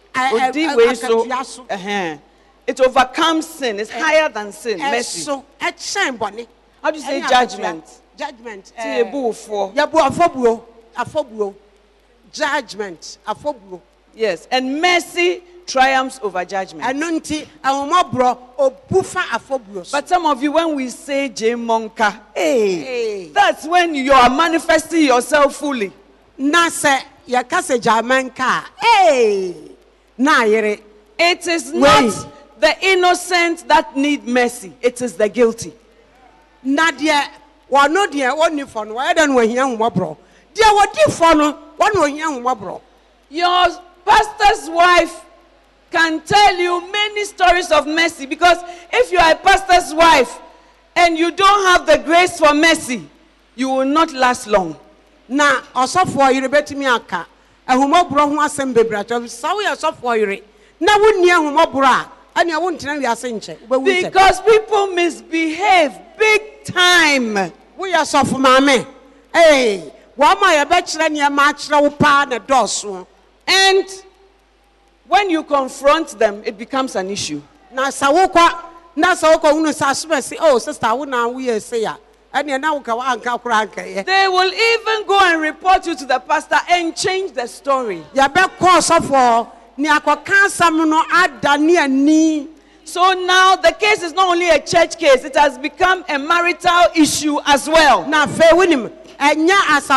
akatua so. It overcomes sin. It's higher than sin. Mercy. Ɛso ɛkyɛn bɔne. How do you say Ɛne judgment? akatua. Judgment. Ti ebuwofo. Yɛbu afɔbuo. Judgment. Afɔbuo. Yes, and mercy triumphs over judgment. Ɛno nti ahumɔborɔ obufa afɔbuo so. But some of you, when we say Monka, Hey. that's when you are manifesting yourself fully. Na sɛ yɛka sɛ Germanka a na ayere. It is not the innocent that need mercy. It is the guilty. Na deɛ wɔno deɛ wɔnni fɔ no wɔyɛ dɛ no wɔhia ahumɔborɔ. Deɛ wɔdi fɔ no wɔn wɔhia ahumɔborɔ. Your pastor's wife can tell you many stories of mercy, because if you are a pastor's wife and you don't have the grace for mercy, you will not last long. Na ɔsɔfoɔ yere bɛtumi aka ahumɔborɔ ho asɛm bebree atɔ sa woyɛ ɔsɔfoɔ yere na wonni ahumɔborɔ a ɛnea wontena wiase nkyɛ wobɛwu nkyɛ. Because people misbehave big time. Woyɛ sɔfo maame wɔn a yɛbɛkyerɛ nneɛma akyerɛ wo paa na dɔɔso. And when you confront them, it becomes an issue. Na sa wokɔ hunu sa asomasi oh sister wo na woyɛ se ya ɛnea na woka anka koraa anka yɛ. They will even go and report you to the pastor and change the story. Yɛbɛkɔ ɔsɔfoɔ ne akɔka asɛm no ada ne ani. So now the case is not only a church case, it has become a marital issue as well. Na afei wonim ɛnyɛ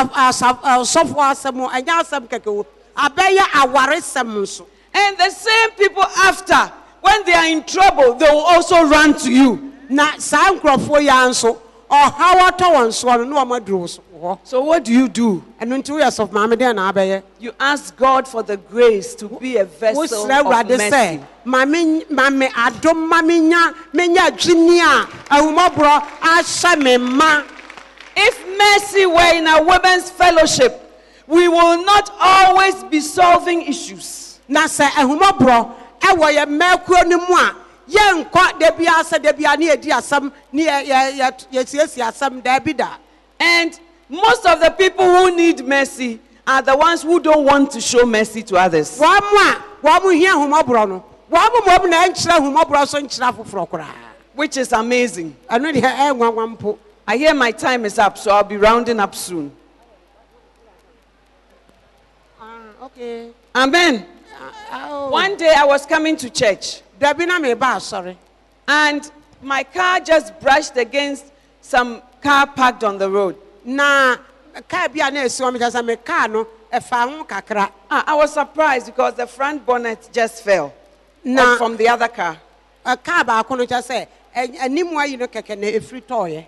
ɔsɔfoɔ asɛm ɛnyɛ asɛm kɛkɛ wo abɛyɛ awaresɛm nso. And the same people after, when they are in trouble, they will also run to you. Na saa nkurɔfoɔ yi nso ɔhaw atɔ wɔn soɔ no na wɔn aduru so hɔ. So what do you do? Ɛno nti woyɛ sɔfo maame deɛ na abɛyɛ. You ask God for the grace to be a vessel Wosrɛ of Awurade mercy. sɛ maame adom ma menya adwene a ahumɔborɔ ahyɛ me ma. If mercy were in a women's fellowship, we will not always be solving issues. Na sɛ ahumɔborɔ ɛwɔ yɛ mmakuo no mu a yɛnkɔ da biara sɛ da biara ne yɛdi asɛm ne yɛsiesie asɛm daabi da. And most of the people who need mercy are the ones who don't want to show mercy to others. Wɔn mu hia ahumɔborɔ no wɔn mu na ɛnkyerɛ ahumɔborɔ so nkyerɛ afoforɔ koraa. which is amazing. ɛno deɛ ɛnwanwa mpo. I hear my time is up, so I'll be rounding up soon. Okay. Amen. One day I was coming to church, Dabi na me ba sorry. and my car just brushed against some car parked on the road. Na car bi a na esi wɔn kyerɛ me car no ɛfa ho kakra. I was surprised because the front bonnet just fell Na from the other car. car baako no kyerɛ sɛ anim ayi no kɛkɛ na efiri tɔɔyɛ.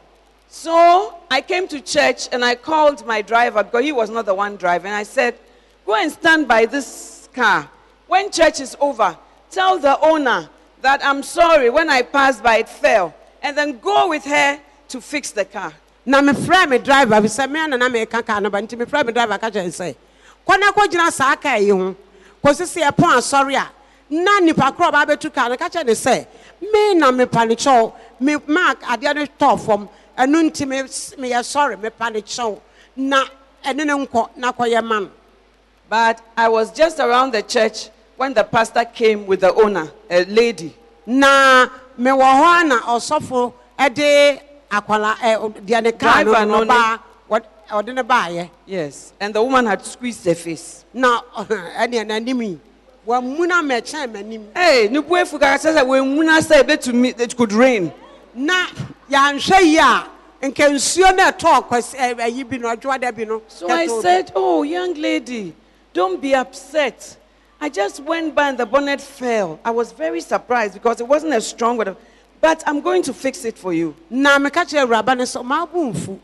So I came to church and I called my driver because he was not the one driving. I said, go and stand by this car. When church is over, tell the owner that I'm sorry, when I passed by it fell. And then go with her to fix the car. Na me frɛ me driver bi sɛ me ana na me ka car no ba nti me frɛ me driver ka kyerɛ sɛ kwana kɔ gyina saa car yi ho kɔsi sɛ ɛpɔn asɔre a na nipa korɔ ba betu car no ka kyerɛ ne sɛ me na me panikyɛw me mark adeɛ no tɔ fam ɛno nti me yɛ sorry me panikyɛw na ɛne ne nkɔ na kɔyɛ ma no. But I was just around the church when the pastor came with the owner, a lady. Na me wɔ hɔ na ɔsɔfo ɛde akwala deɛ ne car no Driver no ba ɔde ne baayɛ. Yes. And the woman had squeezed her face. Na ɛne n'anim yi wɔamuna mɛkyɛn m'anim. Hey, Nubuefu Kaka says that when Muna said it could rain. Na yɛanhwɛ yi a nke nsuo na ɛtɔ ayi bi no ɔdwoada bi no. So I said, oh, young lady, don't be upset. I just went by and the bonnet fell. I was very surprised because it wasn't as strong, but I'm going to fix it for you. Na meka kyerɛ awuraba ne sɛ ɔmaa mfu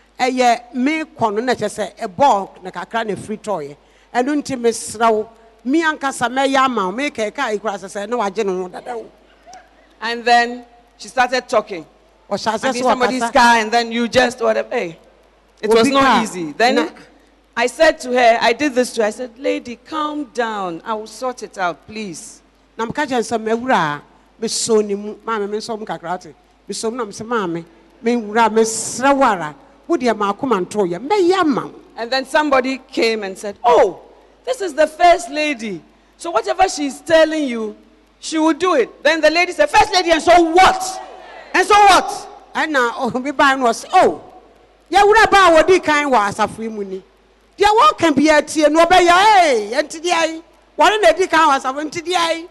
ɛyɛ me kɔ no na kyerɛ sɛ ɛbɔɔ na kakra na ɛfiri tɔɔyɛ ɛno nti mesrɛ wo me ankasa mɛyɛ ama wo mekɛka yi koraa sɛ sɛ ne wagye ne ho dada wo. And then she started talking. Ɔhyɛ ase I mean, sɛ somebody's wakasa. car, and then you just whatever. Hey, it was Obi not car. easy. Then Na- I said to her, I did this to her. I said, lady, calm down. I will sort it out, please. Na meka kyerɛ sɛ mawura a mesɔ ne mu maame me nsɔm kakra te mesɔ mu na mesɛ maame mewura mesrɛ wo ara wo deɛ maakoma ntooyɛ mɛyɛ ama wo. And then somebody came and said, oh, this is the first lady. So whatever she's telling you, she will do it. Then the lady said, first lady, and so what? And so what? ɛna obi baa no ɔsɛ o yɛwura ba a wɔdi kan wɔ asafo yi mu ni deɛ wɔka bia tie no ɔbɛyɛ ɛnti deɛ ayi wɔne na ɛdi kan wɔ asafo nti deɛ ayi.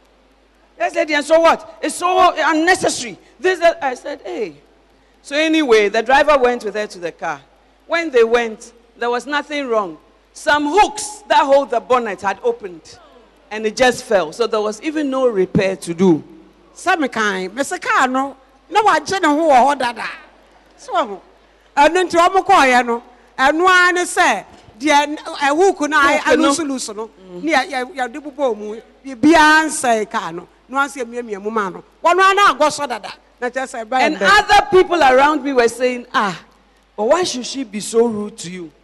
First lady, and so what? It's so unnecessary. I said, hey. So anyway, the driver went with her to the car. When they went, there was nothing wrong. Some hooks that hold the bonnet had opened, and it just fell. So there was even no repair to do. sɛ mekan mese kaa no na wagye ne ho wɔ hɔ dada so ho ɛno nti ɔmo kɔɔyɛ no ɛno ara ne sɛ deɛ ɛhuku no alusu no ne yɛde bobɔ mu biribiara nsɛe kaa no na wansi emiamia mu maa no wɔn ara agɔ so dada na kyerɛ sɛ ɛbɛyɛ And ndɛ. other people around me were saying, but why should she be so rude to you?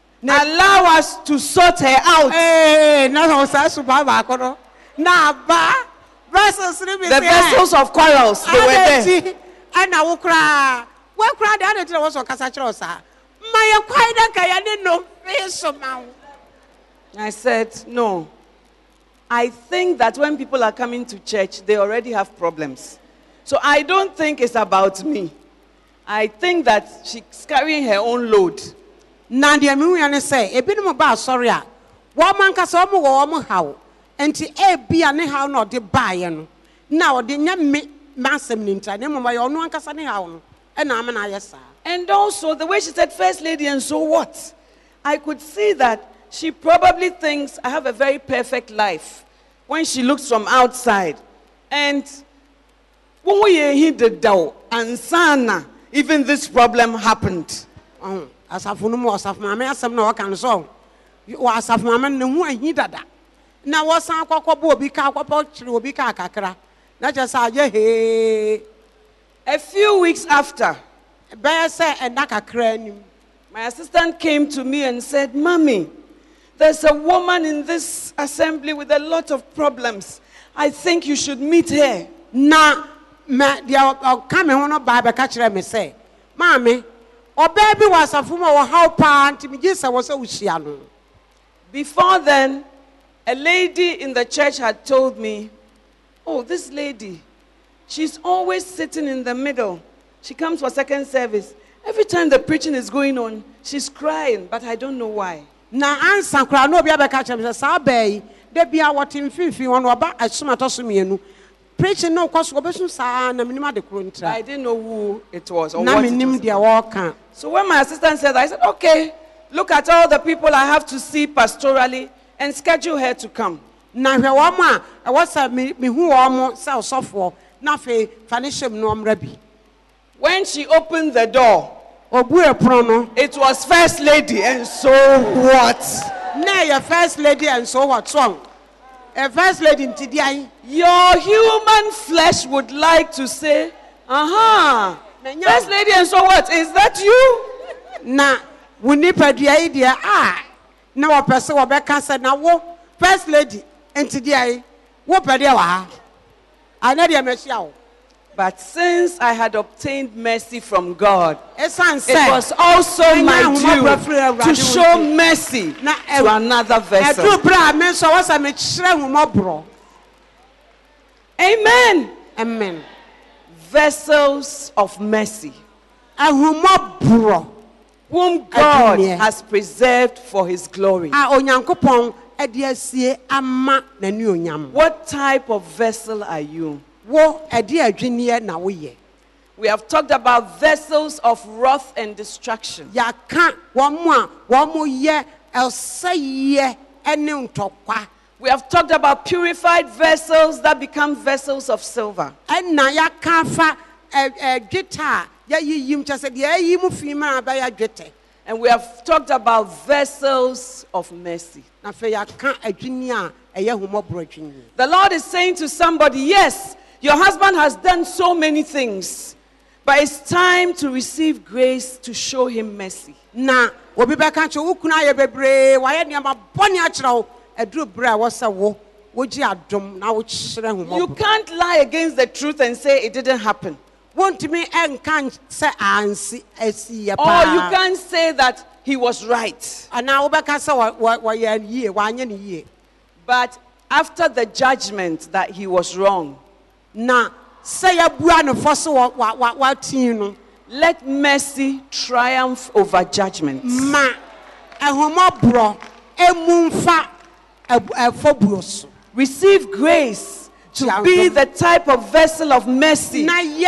Allow us to sort her out. na sɛ ɔsa suba baako no na aba vessels ne bi The vessels of quarrels, they were there. ɛna wo koraa wɔkora de ade tiri wɔ sɔ kasa kyerɛ ɔsa ma yɛ kwae dɛ nka yɛ ne nom fee so ma wo. I said, no. I think that when people are coming to church, they already have problems. So I don't think it's about me. I think that she's carrying her own load. Na deɛ me wia ne sɛ ebinom ba asɔre a wɔn ankasa wɔn wɔ wɔn haw nti ebia ne haw na ɔde baayɛ no na ɔde nya me masɛm ne ntra ne mmom ayɛ ɔno ankasa ne haw no ɛna ama na ayɛ saa. And also, the way she said, first lady, and so what? I could see that she probably thinks I have a very perfect life when she looks from outside. And when we hit the door, and sana, even this problem happened. Asafo no mu asafo maame asɛm na ɔka no so wɔ asafo maame ne ho ahi dada na wɔsan akɔkɔ bɔ obi ka akɔpɔ kyerɛ obi ka kakra na kyerɛ sɛ ayɛ hee. A few weeks after, bɛyɛ sɛ ɛna kakra anim my assistant came to me and said, Mommy, there's a woman in this assembly with a lot of problems. I think you should meet her. na deɛ ɔka me ho no baa bɛka kyerɛ me sɛ maame ɔbaa bi wɔ asafo mu a wɔhaw paa nti megye sɛ wɔ sɛ wohyia no. Before then, a lady in the church had told me, oh, this lady, She's always sitting in the middle. She comes for second service. Every time the preaching is going on, she's crying, but I don't know why. Na ansa kra no bia be ka chem say sa bai de bia wotin finfin won oba asuma to so mienu preaching no kwaso obesu sa na minima de kro ntra. I didn't know who it was or Na what it minim was. dia wo kan. So when my assistant said, I said, okay, look at all the people I have to see pastorally and schedule her to come. Na hwe wo ma e wo sa me hu wo mo sa osofo na fe fanishem no omra bi. When she opened the door, Obu epro no it was First Lady, and so what? na your first lady and so what song. A first lady ntidi an. Your human flesh would like to say, First Lady, and so what? Is that you? Na wuni padua idea na wo pese wo be ka se na wo first lady ntidi an wo pede wa ha. Ana dia mehia wo. But since I had obtained mercy from God, it It was also my due to show mercy to another vessel. Amen. Amen. Vessels of mercy, Ahumobro. whom God Adunia. has preserved for his glory. Onyankopon ediasie ama nani onyam. What type of vessel are you? Wo edi adwenie na wo ye. We have talked about vessels of wrath and destruction. Ya ka wo mo ye elsaye ene ntokwa. We have talked about purified vessels that become vessels of silver. Enna ya ka fa dweta ya yiyim chese de yiyim fi ma ba ya dwete. And we have talked about vessels of mercy. Na fe ya ka adwenie a eye humobro adwenie. The Lord is saying to somebody, yes, your husband has done so many things, but it's time to receive grace to show him mercy. Na obi be ka che ukuna ye bebre wa ye niam boni a kire wo aduru bra wo se wo woji adom na wo kire humobro. You can't lie against the truth and say it didn't happen. Wontimi enkan se ansi esi ye Or pa. you can't say that he was right. Ana wo be ka se wa ye yie wa anye ne yie. But after the judgment that he was wrong, Na se ya bua no fo se wa tin no let mercy triumph over judgment. ma ehumobro emumfa efoburo so. Receive grace to be the type of vessel of mercy. Na ye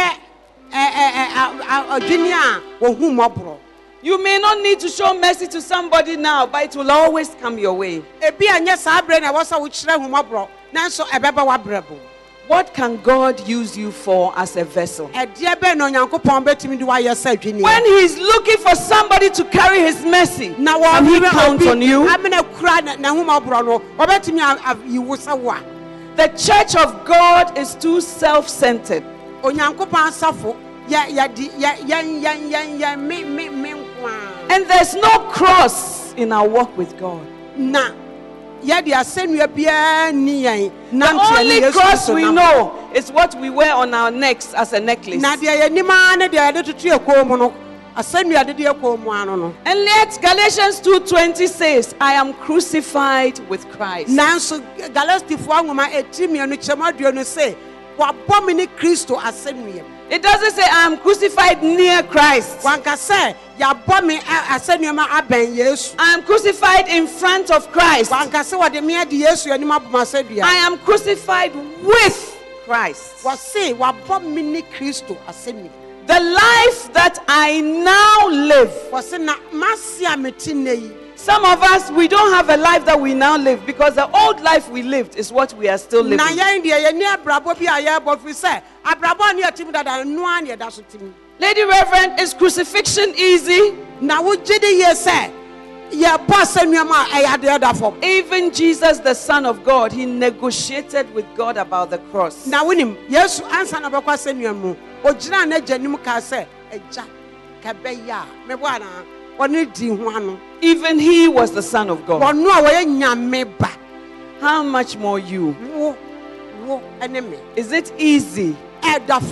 adwini a wo humobro. You may not need to show mercy to somebody now, but it will always come your way. Ebi anya sa abre na wo sa wo kire humobro nanso ebeba wa brebo. What can God use you for as a vessel? Edie be no Nyankopon betimi di wa ye sa adwini. When he's looking for somebody to carry his mercy, na can he count on you? Amena kura na humobro no obetimi yiwo sa wo a. The church of God is too self-centered. Onyankopon asafo ya me nkwa. And there's no cross in our walk with God. Na ya di asenua bia ni yan na The only cross we know is what we wear on our necks as a necklace. na dia yanima na dia de tutu ekomu no asenua de ekomu ano no. And yet Galatians 2:20 says, I am crucified with Christ. Nanso Galatians anwoma etimi no chemaduo no say wa bomi ni Kristo asenua. It doesn't say I am crucified near Christ. Wanka say ya bomi asenua ma aben Yesu. I am crucified in front of Christ. Wanka say wa de me de Yesu anima bomasedua. I am crucified with Christ. Wa say wa bomi ni Kristo asenua. The life that I now live. Wa say na masia metinei. Some of us, we don't have a life that we now live because the old life we lived is what we are still living. Na ya india ye ni abrabo bi aye bofi say abrabo ni atimi dada no an ye da so timi. Lady Reverend, is crucifixion easy? Na wo gidi ye say ye boss anuama ayade da fom. Even Jesus, the Son of God, he negotiated with God about the cross. Na wonim Yesu ansa na bekwa sanuamu ogina na janim ka say eja ka beya me bwana oni di ho ano. Even he was the Son of God. Wono a wo nyame ba. How much more you? Wo enemy. Is it easy? Da fom.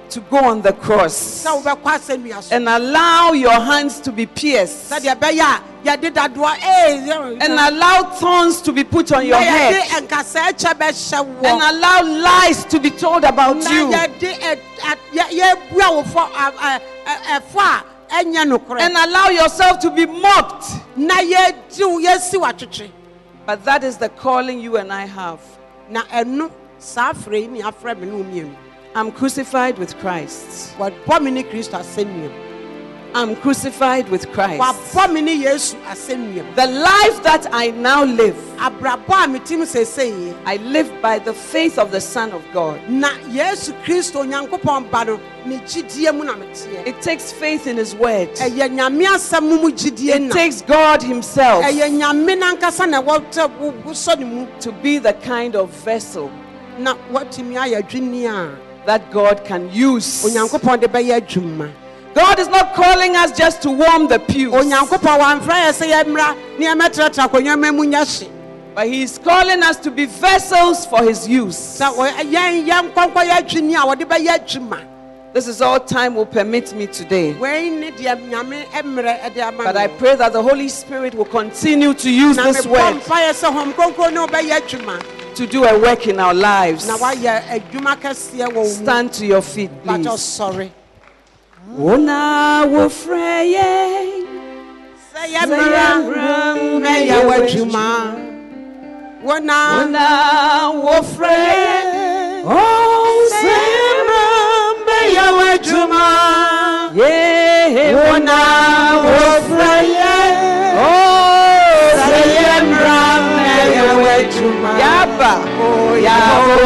to go on the cross sɛ wobɛkɔ asɛnnua so and allow your hands to be pierced sɛdeɛ ɛbɛyɛ a yɛde dadoa and allow thorns to be put on your yɛde head nkasɛɛ kyɛ bɛhyɛ and wɔ allow lies to be told about na you yɛde yɛbua wo fɔ ɛfɔ a ɛnyɛ nokorɛ and allow yourself to be mocked. na yɛsi watwetwe But that is the calling you and I have. na ɛno saa afrɛ yi ne afrɛ me ne wo mmienu I'm crucified with Christ. wɔbɔ me ne kristo asɛnnua mu I'm crucified with Christ. wɔabɔ me ne yesu asɛnnua mu The life that I now live, abrabɔ a metim seesei I live by the faith of the Son of God. na yesu kristo onyankopɔn ba no ne gyidie mu na meteɛ It takes faith in His word. ɛyɛ nyame asɛm mu gyidie It na takes God Himself ɛyɛ nyame nankasa na wosɔ ne mu to be the kind of vessel na watumi ayɛ adwinni a that God can use. onyankopɔn de bɛyɛ adwuma God is not calling us just to warm the pews, onyankopɔn wamfrɛ yɛ sɛ yɛmmra ne yɛmɛtrɛtrɛ akonnwa mu nyɛ hye but He is calling us to be vessels for His use. sɛ yɛn nkɔnkɔ yɛ adwinni a wɔde bɛyɛ adwuma This is all time will permit me today. wei ne deɛ nyame mmerɛ de ama But I pray that the Holy Spirit will continue to use na this mebɔ word mpaeɛ sɛ hom kronkron ne wobɛyɛ adwuma to do a work in our lives. na woayɛ adwuma kɛseɛ wɔ wo mu Stand to your feet, bakyɛ please. sɔre Ona wofreye, sɛ yɛmmra na yɛwɔ adwuma wona ona wofreye, oh sɛ yɛmmra na yɛwɔ adwuma ye wona wofrɛ oh sɛ yɛmmra na yɛwɔ adwuma yaba, oh yabo,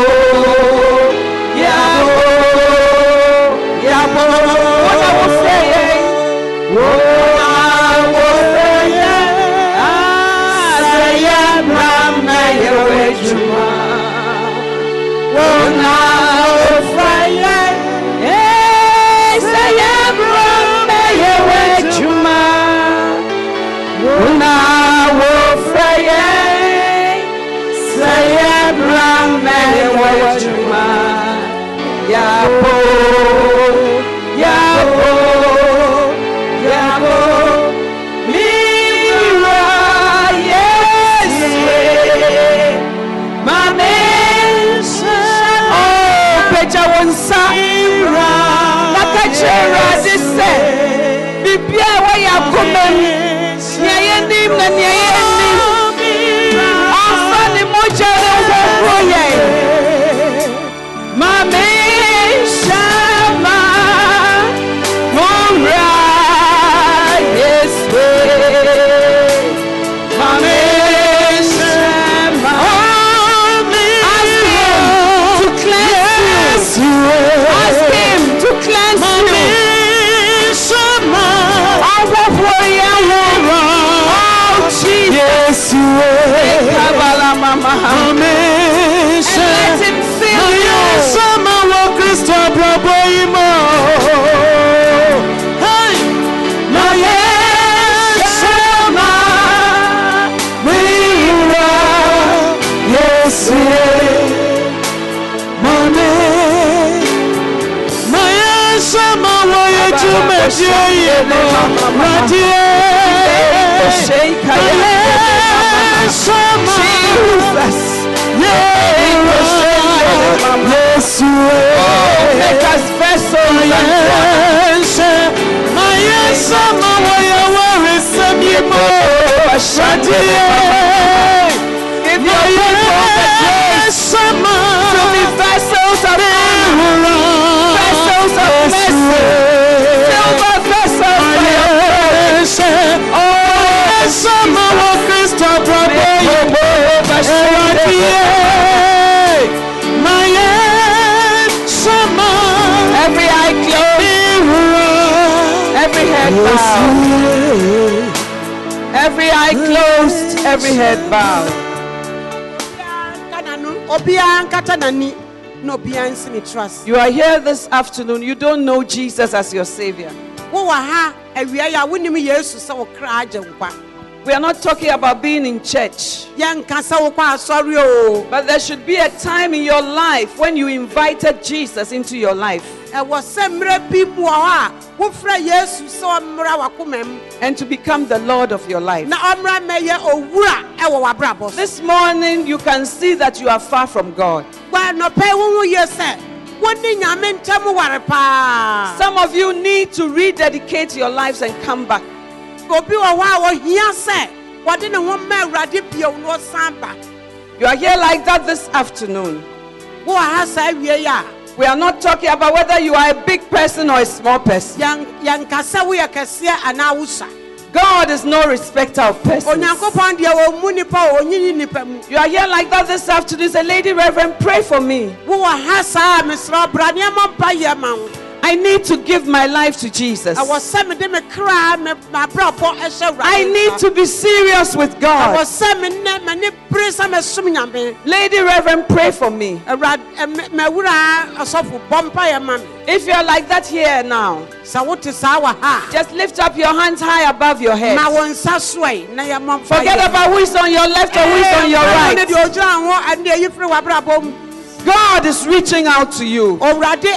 yabo, yabo. Ona wofreye, wona wofrɛ sɛ yɛmmra na yɛwɔ adwuma. wona wofrɛ Sɛ yɛmmra na yɛwɔ adwuma. Ona wofreye, sɛ yɛmmra na yɛwɔ adwuma. Yabo, yabo, yabo, mira Yesu, mame oh pagya wo nsa na ka kyerɛ Awurade sɛ biribi a wɔyɛ akoma mu nea yɛnim na nea yɛnnim ɔmfa ne mogya ne nhohoro yɛn ma menhyɛ ma mowura Yesu ma menhyɛ ma ask him to cleanse you oh Jesus and let him fill you make us vessels give your people the grace to be vessels of honor, vessels of mercy, silver vessels for your praise. Every eye closed, every head bowed. Every eye closed, every head bowed. obiara nkata n'ani na obiara nsi ne trust You are here this afternoon, you don't know Jesus as your Savior. wowɔ ha awia yi a wonim yesu sɛ wo kra agye nkwa We are not talking about being in church, yɛnka sɛ wokɔ asɔre o but there should be a time in your life when you invited Jesus into your life. and to become the Lord of your life. This morning you can see that you are far from God. Some of you need to rededicate your lives and come back. You are here like that this afternoon. We are not talking about whether you are a big person or a small person. God is no respecter of persons. You are here like that this afternoon. Say, Lady Reverend, pray for me. I need to give my life to Jesus. I need to be serious with God. Lady Reverend, pray for me. If you are like that here now, just lift up your hands high above your head. Forget about who is on your left or who is on your right. God is reaching out to you. Oh,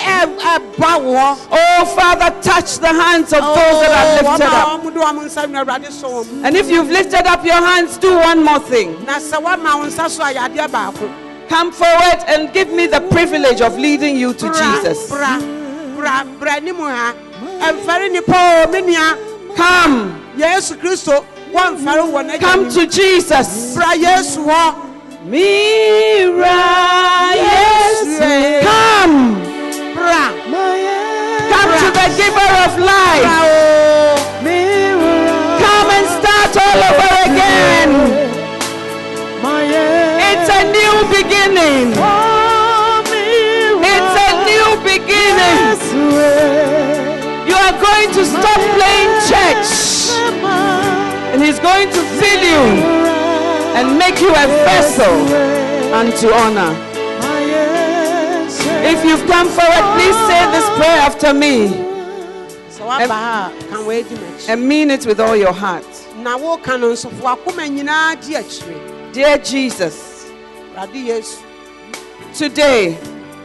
Father, touch the hands of those that are lifted up. And if you've lifted up your hands, do one more thing. Come forward and give me the privilege of leading you to Jesus. Come to Jesus. Mira, yes, come to the giver of life. Come and start all over again. It's a new beginning. It's a new beginning. You are going to stop playing church, and He's going to fill you and make you a vessel unto honor. If you've come forward, please say this prayer after me and mean it with all your heart. Dear Jesus, today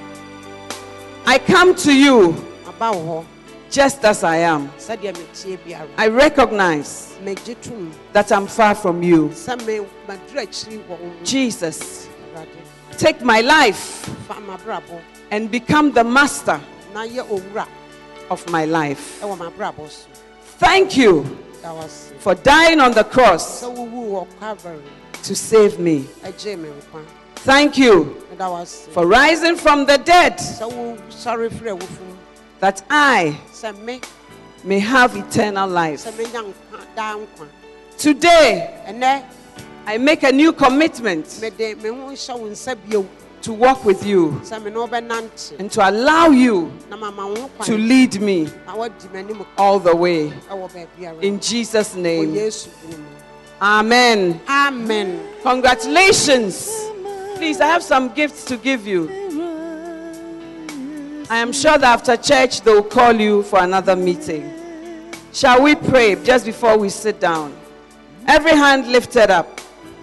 I come to you just as I am. I recognize that I'm far from you. Jesus, take my life and become the master of my life. Thank you for dying on the cross to save me. Thank you for rising from the dead, that I may have eternal life. Today, I make a new commitment to walk with you and to allow you to lead me all the way. In Jesus' name. Amen. Amen. Congratulations. Please, I have some gifts to give you. I am sure that after church they will call you for another meeting. Shall we pray just before we sit down? Every hand lifted up.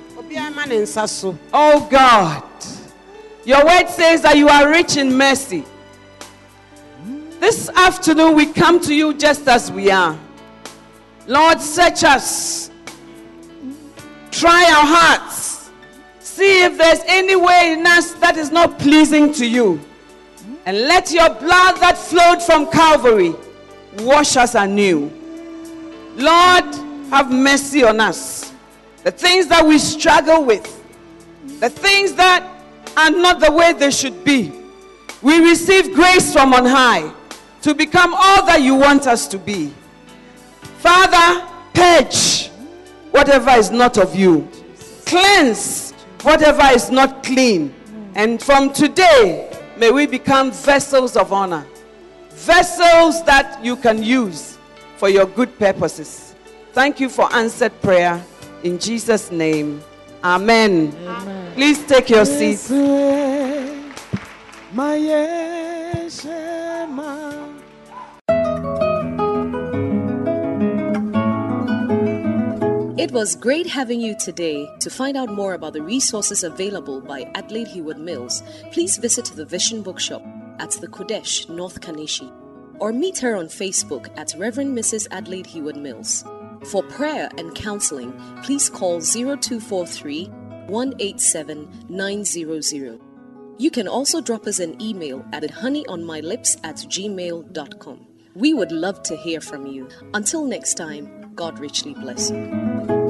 Oh God, your word says that you are rich in mercy. This afternoon we come to you just as we are. Lord, search us. Try our hearts. See if there's any way in us that is not pleasing to you. And let your blood that flowed from Calvary wash us anew. Lord, have mercy on us. The things that we struggle with, the things that are not the way they should be, we receive grace from on high to become all that you want us to be. Father, purge whatever is not of you. Cleanse whatever is not clean. And from today, may we become vessels of honor. Vessels that you can use for your good purposes. Thank you for answered prayer. In Jesus' name, amen. Amen. Please take your seats. It was great having you today. To find out more about the resources available by Adelaide Heward Mills, please visit the Vision Bookshop. at the Kodesh, North Kanishi, or meet her on Facebook at Reverend Mrs. Adelaide Heward Mills. For prayer and counseling, please call 0243 187 900. You can also drop us an email at honeyonmylips@gmail.com. We would love to hear from you. Until next time, God richly bless you.